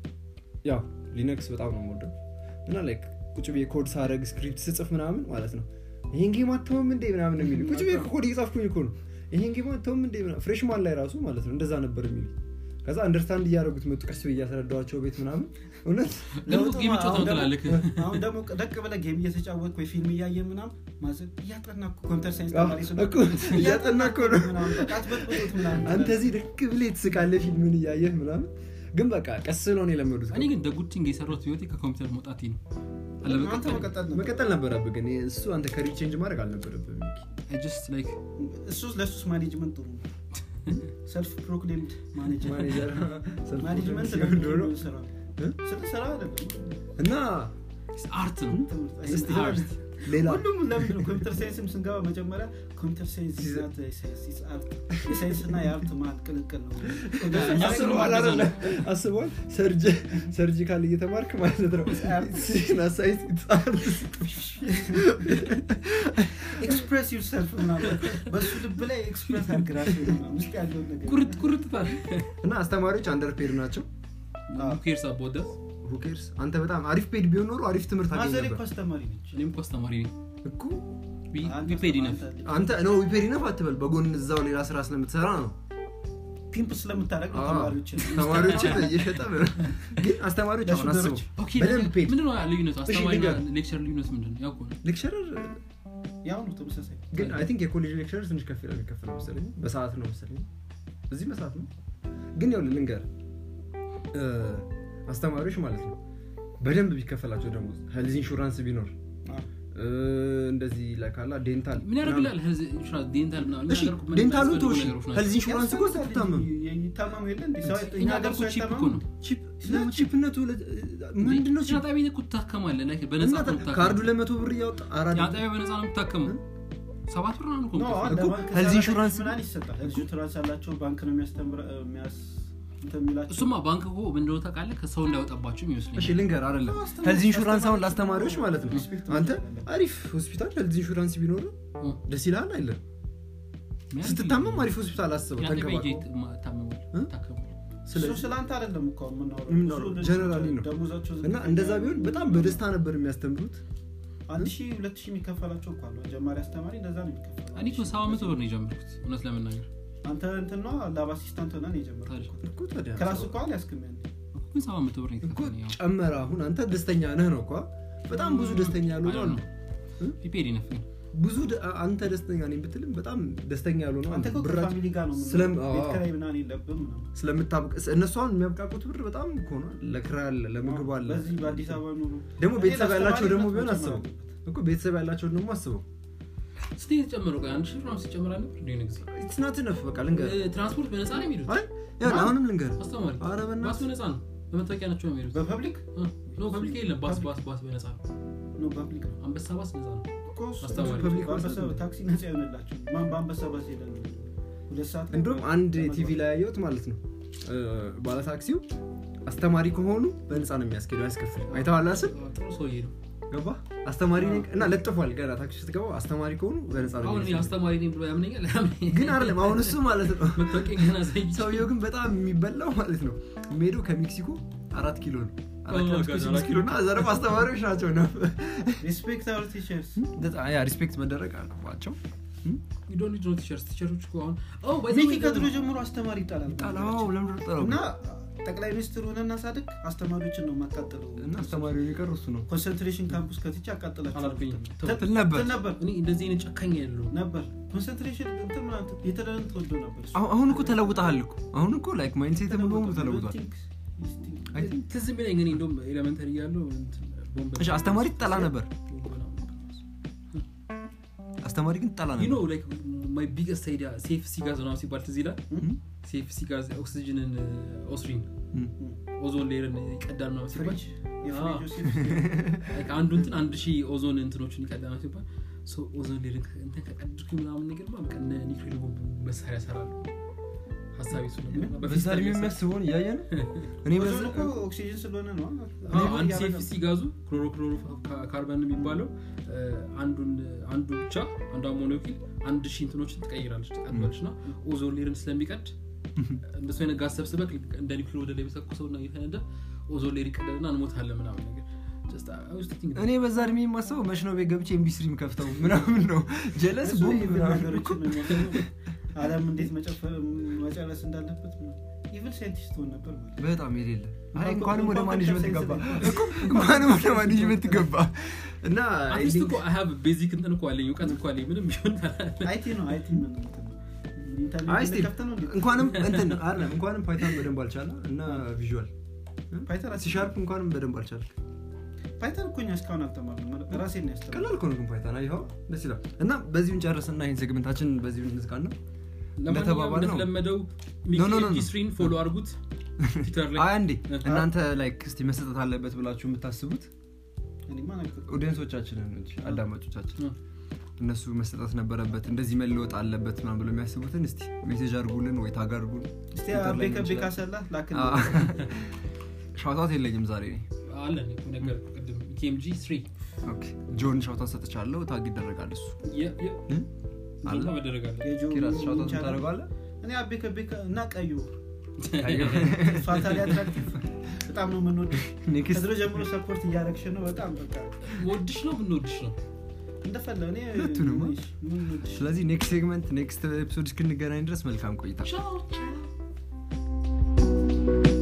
ያው ሊነክስ በጣም ነው የምወደው እና ላይክ ቁጭ ብዬ ኮድ ሳረግ ስክሪፕት ስጽፍ ምናምን ማለት ነው ይሄን ጌም አተውም እንደ ምናምን የሚል ቁጭ ብዬ ኮድ እየጻፍኩኝ እኮ ነው ይሄን ጌም አተውም እንደ ምናምን ፍሬሽማን ላይ ራሱ ማለት ነው እንደዛ ነበር የሚል ከዛ አንደርስታንድ እያደረጉት መጡ ቀስ ብዬ ያስረዳዋቸው ቤት ምናምን እውነት ለምን ጌም ጫወታው ተላልክ አሁን ደግሞ ደቅ ብለህ ጌም እየተጫወትክ ወይ ፊልም እያየ ምናምን ማለት እያጠናኩ ኮምፒውተር ሳይንስ ተማሪ እኮ እያጠናኩ ነው ምናምን በቃ አትበጥብጡት ምናምን አንተ እዚህ ደቅ ብለህ ትስቃለህ ፊልምን እያየህ ምናምን ግን በቃ ቀስ ብለው ነው የለመዱት እኔ ግን ደጉቲንግ የሰራሁት ህይወቴ ከኮምፒውተር መውጣት ነው አንተ መቀጠል መቀጠል ነበረብህ ግን እሱ አንተ ከሪ ቼንጅ ማድረግ አልነበረብህም I just like እሱ ለሱስ ማኔጅመንት ጥሩ ነው self proclaimed manager ማኔጀር ማኔጅመንት ነው ሰራ ስለሰራ አይደለም እና አርት ነው እስቲ አርት ሌላ ሁሉም ለምን ኮምፒውተር ሳይንስም ስንገባ መጀመሪያ ኮምፒውተር ሳይንስ ዛት ሳይንስ አርት ሳይንስ እና የአርት ማለት ቅልቅል ነው አስበዋል አይደለ አስበዋል ሰርጅ ሰርጂካል እየተማርክ ማለት ነው ሲና ሳይንስ አርት ኤክስፕረስ ዩርሰልፍ ምናምን በሱ ልብ ላይ ኤክስፕረስ አድርጋሽ ምናምን እስቲ ያለው ነገር ቁርጥ ቁርጥ ታል እና አስተማሪዎች አንደርፔድ ናቸው who cares about that who cares አንተ በጣም አሪፍ ፔድ ቢሆን ኖሮ አሪፍ ትምህርት አገኘ ማዘር ነበር እኮ አስተማሪ ነች እኔም እኮ አስተማሪ ነኝ እኮ we paid enough አንተ ነው we paid enough አትበል በጎን እዛው ሌላ ስራ ስለምትሰራ ነው ፒምፕ ስለምታረግ ተማሪዎች ተማሪዎች እየሸጠ ነው ግን አስተማሪዎች አሁን አስበው ኦኬ በደንብ ፔድ ምንድነው ልዩነቱ አስተማሪና ሌክቸር ልዩነቱ ምንድነው ያው እኮ ሌክቸረር ያው ነው ተመሳሳይ ግን አይ ቲንክ የኮሌጅ ሌክቸረር ትንሽ ከፍ ይላል ከፍ ነው መሰለኝ በሰዓት ነው መሰለኝ እዚህ በሰዓት ነው ግን ያው ልንገር አስተማሪዎች ማለት ነው በደንብ ቢከፈላቸው ደግሞ ሄልዝ ኢንሹራንስ ቢኖር እንደዚህ ለካላ ዴንታል ምን ያደርግላል ሄልዝ ኢንሹራንስ ዴንታል ምናምን እሺ ዴንታሉ ቶሽ ሄልዝ ኢንሹራንስ እኮ ተታመም ይታመሙ የለ እንዴ ሰው እኛ ጋር እኮ ቺፕ እኮ ነው ቺፕ ቺፕነቱ ምንድነው ቺፕ ታጣቢ ነው ተታከማለህ ላይክ በነፃ ነው ተታከማለህ ካርዱ ለመቶ ብር ያወጣ አራት ያጣቢ በነፃ ነው ተታከመው ሰባት ብር ነው እኮ ሄልዝ ኢንሹራንስ ምናን ይሰጣል ሄልዝ ኢንሹራንስ አላቸው ባንክ ነው የሚያስተምር የሚያስ እሱማ ባንክ እኮ ምንድነው ታውቃለህ ከሰው እንዳይወጣባችሁ ይመስልኝ እሺ ልንገር አይደለም ሄልዝ ኢንሹራንስ አሁን ለአስተማሪዎች ማለት ነው አንተ አሪፍ ሆስፒታል ሄልዝ ኢንሹራንስ ቢኖር ደስ ይላል አይደል ስትታመም አሪፍ ሆስፒታል አስበው ተንከባከብ ስለዚህ ስላንተ አይደለም እኮ ምንነው ጀነራሊ ነው እና እንደዛ ቢሆን በጣም በደስታ ነበር የሚያስተምሩት አንድ ሺህ ሁለት ሺህ የሚከፈላቸው እኮ አለ ጀማሪ አስተማሪ እንደዛ ነው የሚከፈላቸው እኔ እኮ ሰባት መቶ ብር ነው የጀመርኩት እውነት ለመናገር አንተ እንትን ነው ላብ አሲስታንት ሆነህ ነው የጀመርኩት እኮ ታዲያ ክላስ እኮ አለ ያስከመኝ እኮ ሰባት መቶ ብር ነው እኮ ጨመረ አሁን አንተ ደስተኛ ነህ ነው እኮ በጣም ብዙ ደስተኛ ያለው ነው ፒፒዲ ነው ብዙ አንተ ደስተኛ ነኝ ብትልም በጣም ደስተኛ ያለው ነው አንተ ብር ፋሚሊ ጋር ነው ስለም ቤት ከላይ ምናምን የለብም ነው ስለምታብቅ እነሱን የሚያብቃቁት ብር በጣም እኮ ነው ለክራል ለምግብ አለ በዚህ በአዲስ አበባ ኑሮ ደግሞ ቤተሰብ ያላቸው ደግሞ ቢሆን አስበው እኮ ቤተሰብ ያላቸው ደግሞ አስበው ስቲ ተጨምሮ ጋር አንድ ሺህ ፍራንስ ይጨምራል ነበር እንዴ ንግስ it's not enough በቃ ልንገር ትራንስፖርት በነፃ ነው የሚሉት አይ ያው አሁንም ልንገር አስተማሪ አረ በእናትህ ባስ በነፃ ነው በመታወቂያ ናቸው የሚሉት በፐብሊክ ነው ፐብሊክ የለም ባስ ባስ ባስ በነፃ ነው ነው ፐብሊክ አንበሳ ባስ ነፃ ነው ኮስ አስተማሪ ፐብሊክ ባስ ታክሲ ነፃ ይሆንላችሁ ማን በአንበሳ ባስ ይላል ሁለት ሰዓት እንደውም አንድ ቲቪ ላይ ያየሁት ማለት ነው ባለ ታክሲው አስተማሪ ከሆኑ በነፃ ነው የሚያስኬደው ያስከፍል አይተዋል አስብ ጥሩ ሰውዬ ነው ገባ አስተማሪ ነኝ እና ለጥፏል ገና ታክሲ ውስጥ ገባ አስተማሪ ከሆኑ በነፃ ነው አሁን እኔ አስተማሪ ነኝ ብሎ ያምነኛል ግን አይደለም አሁን እሱ ማለት ነው መጥቶኝ ገና ዘይ ሰውየው ግን በጣም የሚበላው ማለት ነው ሜዶ ከሜክሲኮ አራት ኪሎ ነው አራት ኪሎ እና ዘረፍ አስተማሪዎች ናቸው ነው ሪስፔክት አወር ቲቸርስ ያ ሪስፔክት መደረግ አለባቸው you don't need no teachers teachers እኮ አሁን ኦ በዚህ ከድሮ ጀምሮ አስተማሪ ይጣላል ጣላው ለምን ተጠራው እና ጠቅላይ ሚኒስትር ሆነና ሳድቅ አስተማሪዎችን ነው ማቃጠለው እና አስተማሪው ይቀርሱ ነው ኮንሰንትሬሽን ካምፕስ ከትቻ አቃጠላቸው አላልኩኝ ትል ነበር ነበር እኔ እንደዚህ አይነት ጨካኝ ያለው ነበር ኮንሰንትሬሽን እንትን ማለት የተደረን ተወዶ ነበር አሁን እኮ ተለውጣል እኮ አሁን እኮ ላይክ ማይንድሴት በሙሉ ተለውጧል አይ ቲንክ ትዝ ቢለኝ እኔ እንደውም ኤሌመንተሪ ያለው ቦምብ እሺ አስተማሪ ተጣላ ነበር አስተማሪ ግን ተጣላ ነበር you know like my biggest idea safe ሲጋዝ ነው ሲባል ትዝ ይላል safe ሲጋዝ ኦክሲጅንን ኦስሪን ኦዞን ሌየርን ይቀዳል ነው ሲባል like አንዱ እንትን አንድ ሺህ ኦዞን እንትኖችን ይቀዳል ነው ሲባል so ኦዞን ሌየርን እንትን ከቀድኩ ምናምን ነገር ማለት ከነ ኒውክሊየር ቦምብ መሳሪያ ሰራሉ ሐሳብ ይሱ ነው በፊታሪ የሚያስቡን ያያየን እኔ በዚህ ኦክሲጅን ስለሆነ ነው አንድ ሴፍ ሲጋዙ ክሎሮክሎሮ ካርበን የሚባለው አንዱን አንዱ ብቻ አንዱ ሞኖኪል አንድ ሺህ እንትኖችን ትቀይራለች ተቀበልሽና ኦዞን ሌየርን ስለሚቀድ እንደሱ አይነት ጋዝ ሰብስበክ እንደ ኒውክሊየር ወደ ላይ በሰኩሰውና ይፈነዳ ኦዞን ሌየር ይቀደልና እንሞታለን ምናምን ነገር just I was thinking እኔ በዛ እድሜ ማሰው መች ነው ቤት ገብቼ ኤምቢ ስትሪም ከፍተው ምናምን ነው ጀለስ ቦምብ ነገሮችን አለም እንዴት መጨፈር መጨረስ እንዳለበት ኢቭን ሳይንቲስት ሆነ ነበር ማለት በጣም የሌለ አይ እንኳንም ወደ ማኔጅመንት ገባ እኮ እንኳንም ወደ ማኔጅመንት ገባ እና አትሊስት እኮ I have basic እንትን እኮ አለኝ እውቀት እኮ አለኝ ምንም ቢሆን አይቲ ነው አይቲ ምን አይ ስቲል እንኳንም እንትን አይደለም እንኳንም ፓይተን በደንብ አልቻለ እና ቪዥዋል ፓይተን ሲ ሻርፕ እንኳንም በደንብ አልቻለ ፓይተን እኮ ነው እስካሁን አልተማርኩም ራሴ ነው ያስተማርኩት ቀላል እኮ ነው ፓይተን አይሆ ደስ ይላል እና በዚህን ጨርሰና ይሄን ሴግመንታችን በዚህን እንዝጋና ለማንኛውም ለመደው ሚኪ ስትሪን ፎሎ አድርጉት ትዊተር ላይ አንዴ እናንተ ላይክ እስቲ መሰጠት አለበት ብላችሁ የምታስቡት እኔማ ነገር ኦዲየንሶቻችን ነው እንጂ አዳማጮቻችን እነሱ መሰጠት ነበረበት እንደዚህ መለወጥ አለበት ምናምን ብለው የሚያስቡትን እስቲ ሜሴጅ አድርጉልን ወይ ታግ አድርጉልን እስቲ አቤከ ቤካሰላ ላክን ሻውታት የለኝም ዛሬ አለን እኮ ነገር ቅድም ኬኤምጂ ስሪ ኦኬ ጆን ሻውታት ሰጥቻለሁ ታግ ይደረጋል እሱ የ የ አለ በደረጋለ ኪራስ ሻውታት ታደርጋለ እኔ አቤከ ቤካ እና ቀዩ ፋታሊ አትራክቲቭ በጣም ነው የምንወድሽ ኔክስት ከድሮ ጀምሮ ሰፖርት እያደረግሽ ነው በጣም በቃ ወድሽ ነው ምንወድሽ ነው እንደፈለው እኔ ሁለቱንም ስለዚህ ኔክስት ሴግመንት ኔክስት ኤፒሶድ እስክንገናኝ ድረስ መልካም ቆይታ ቻው ቻው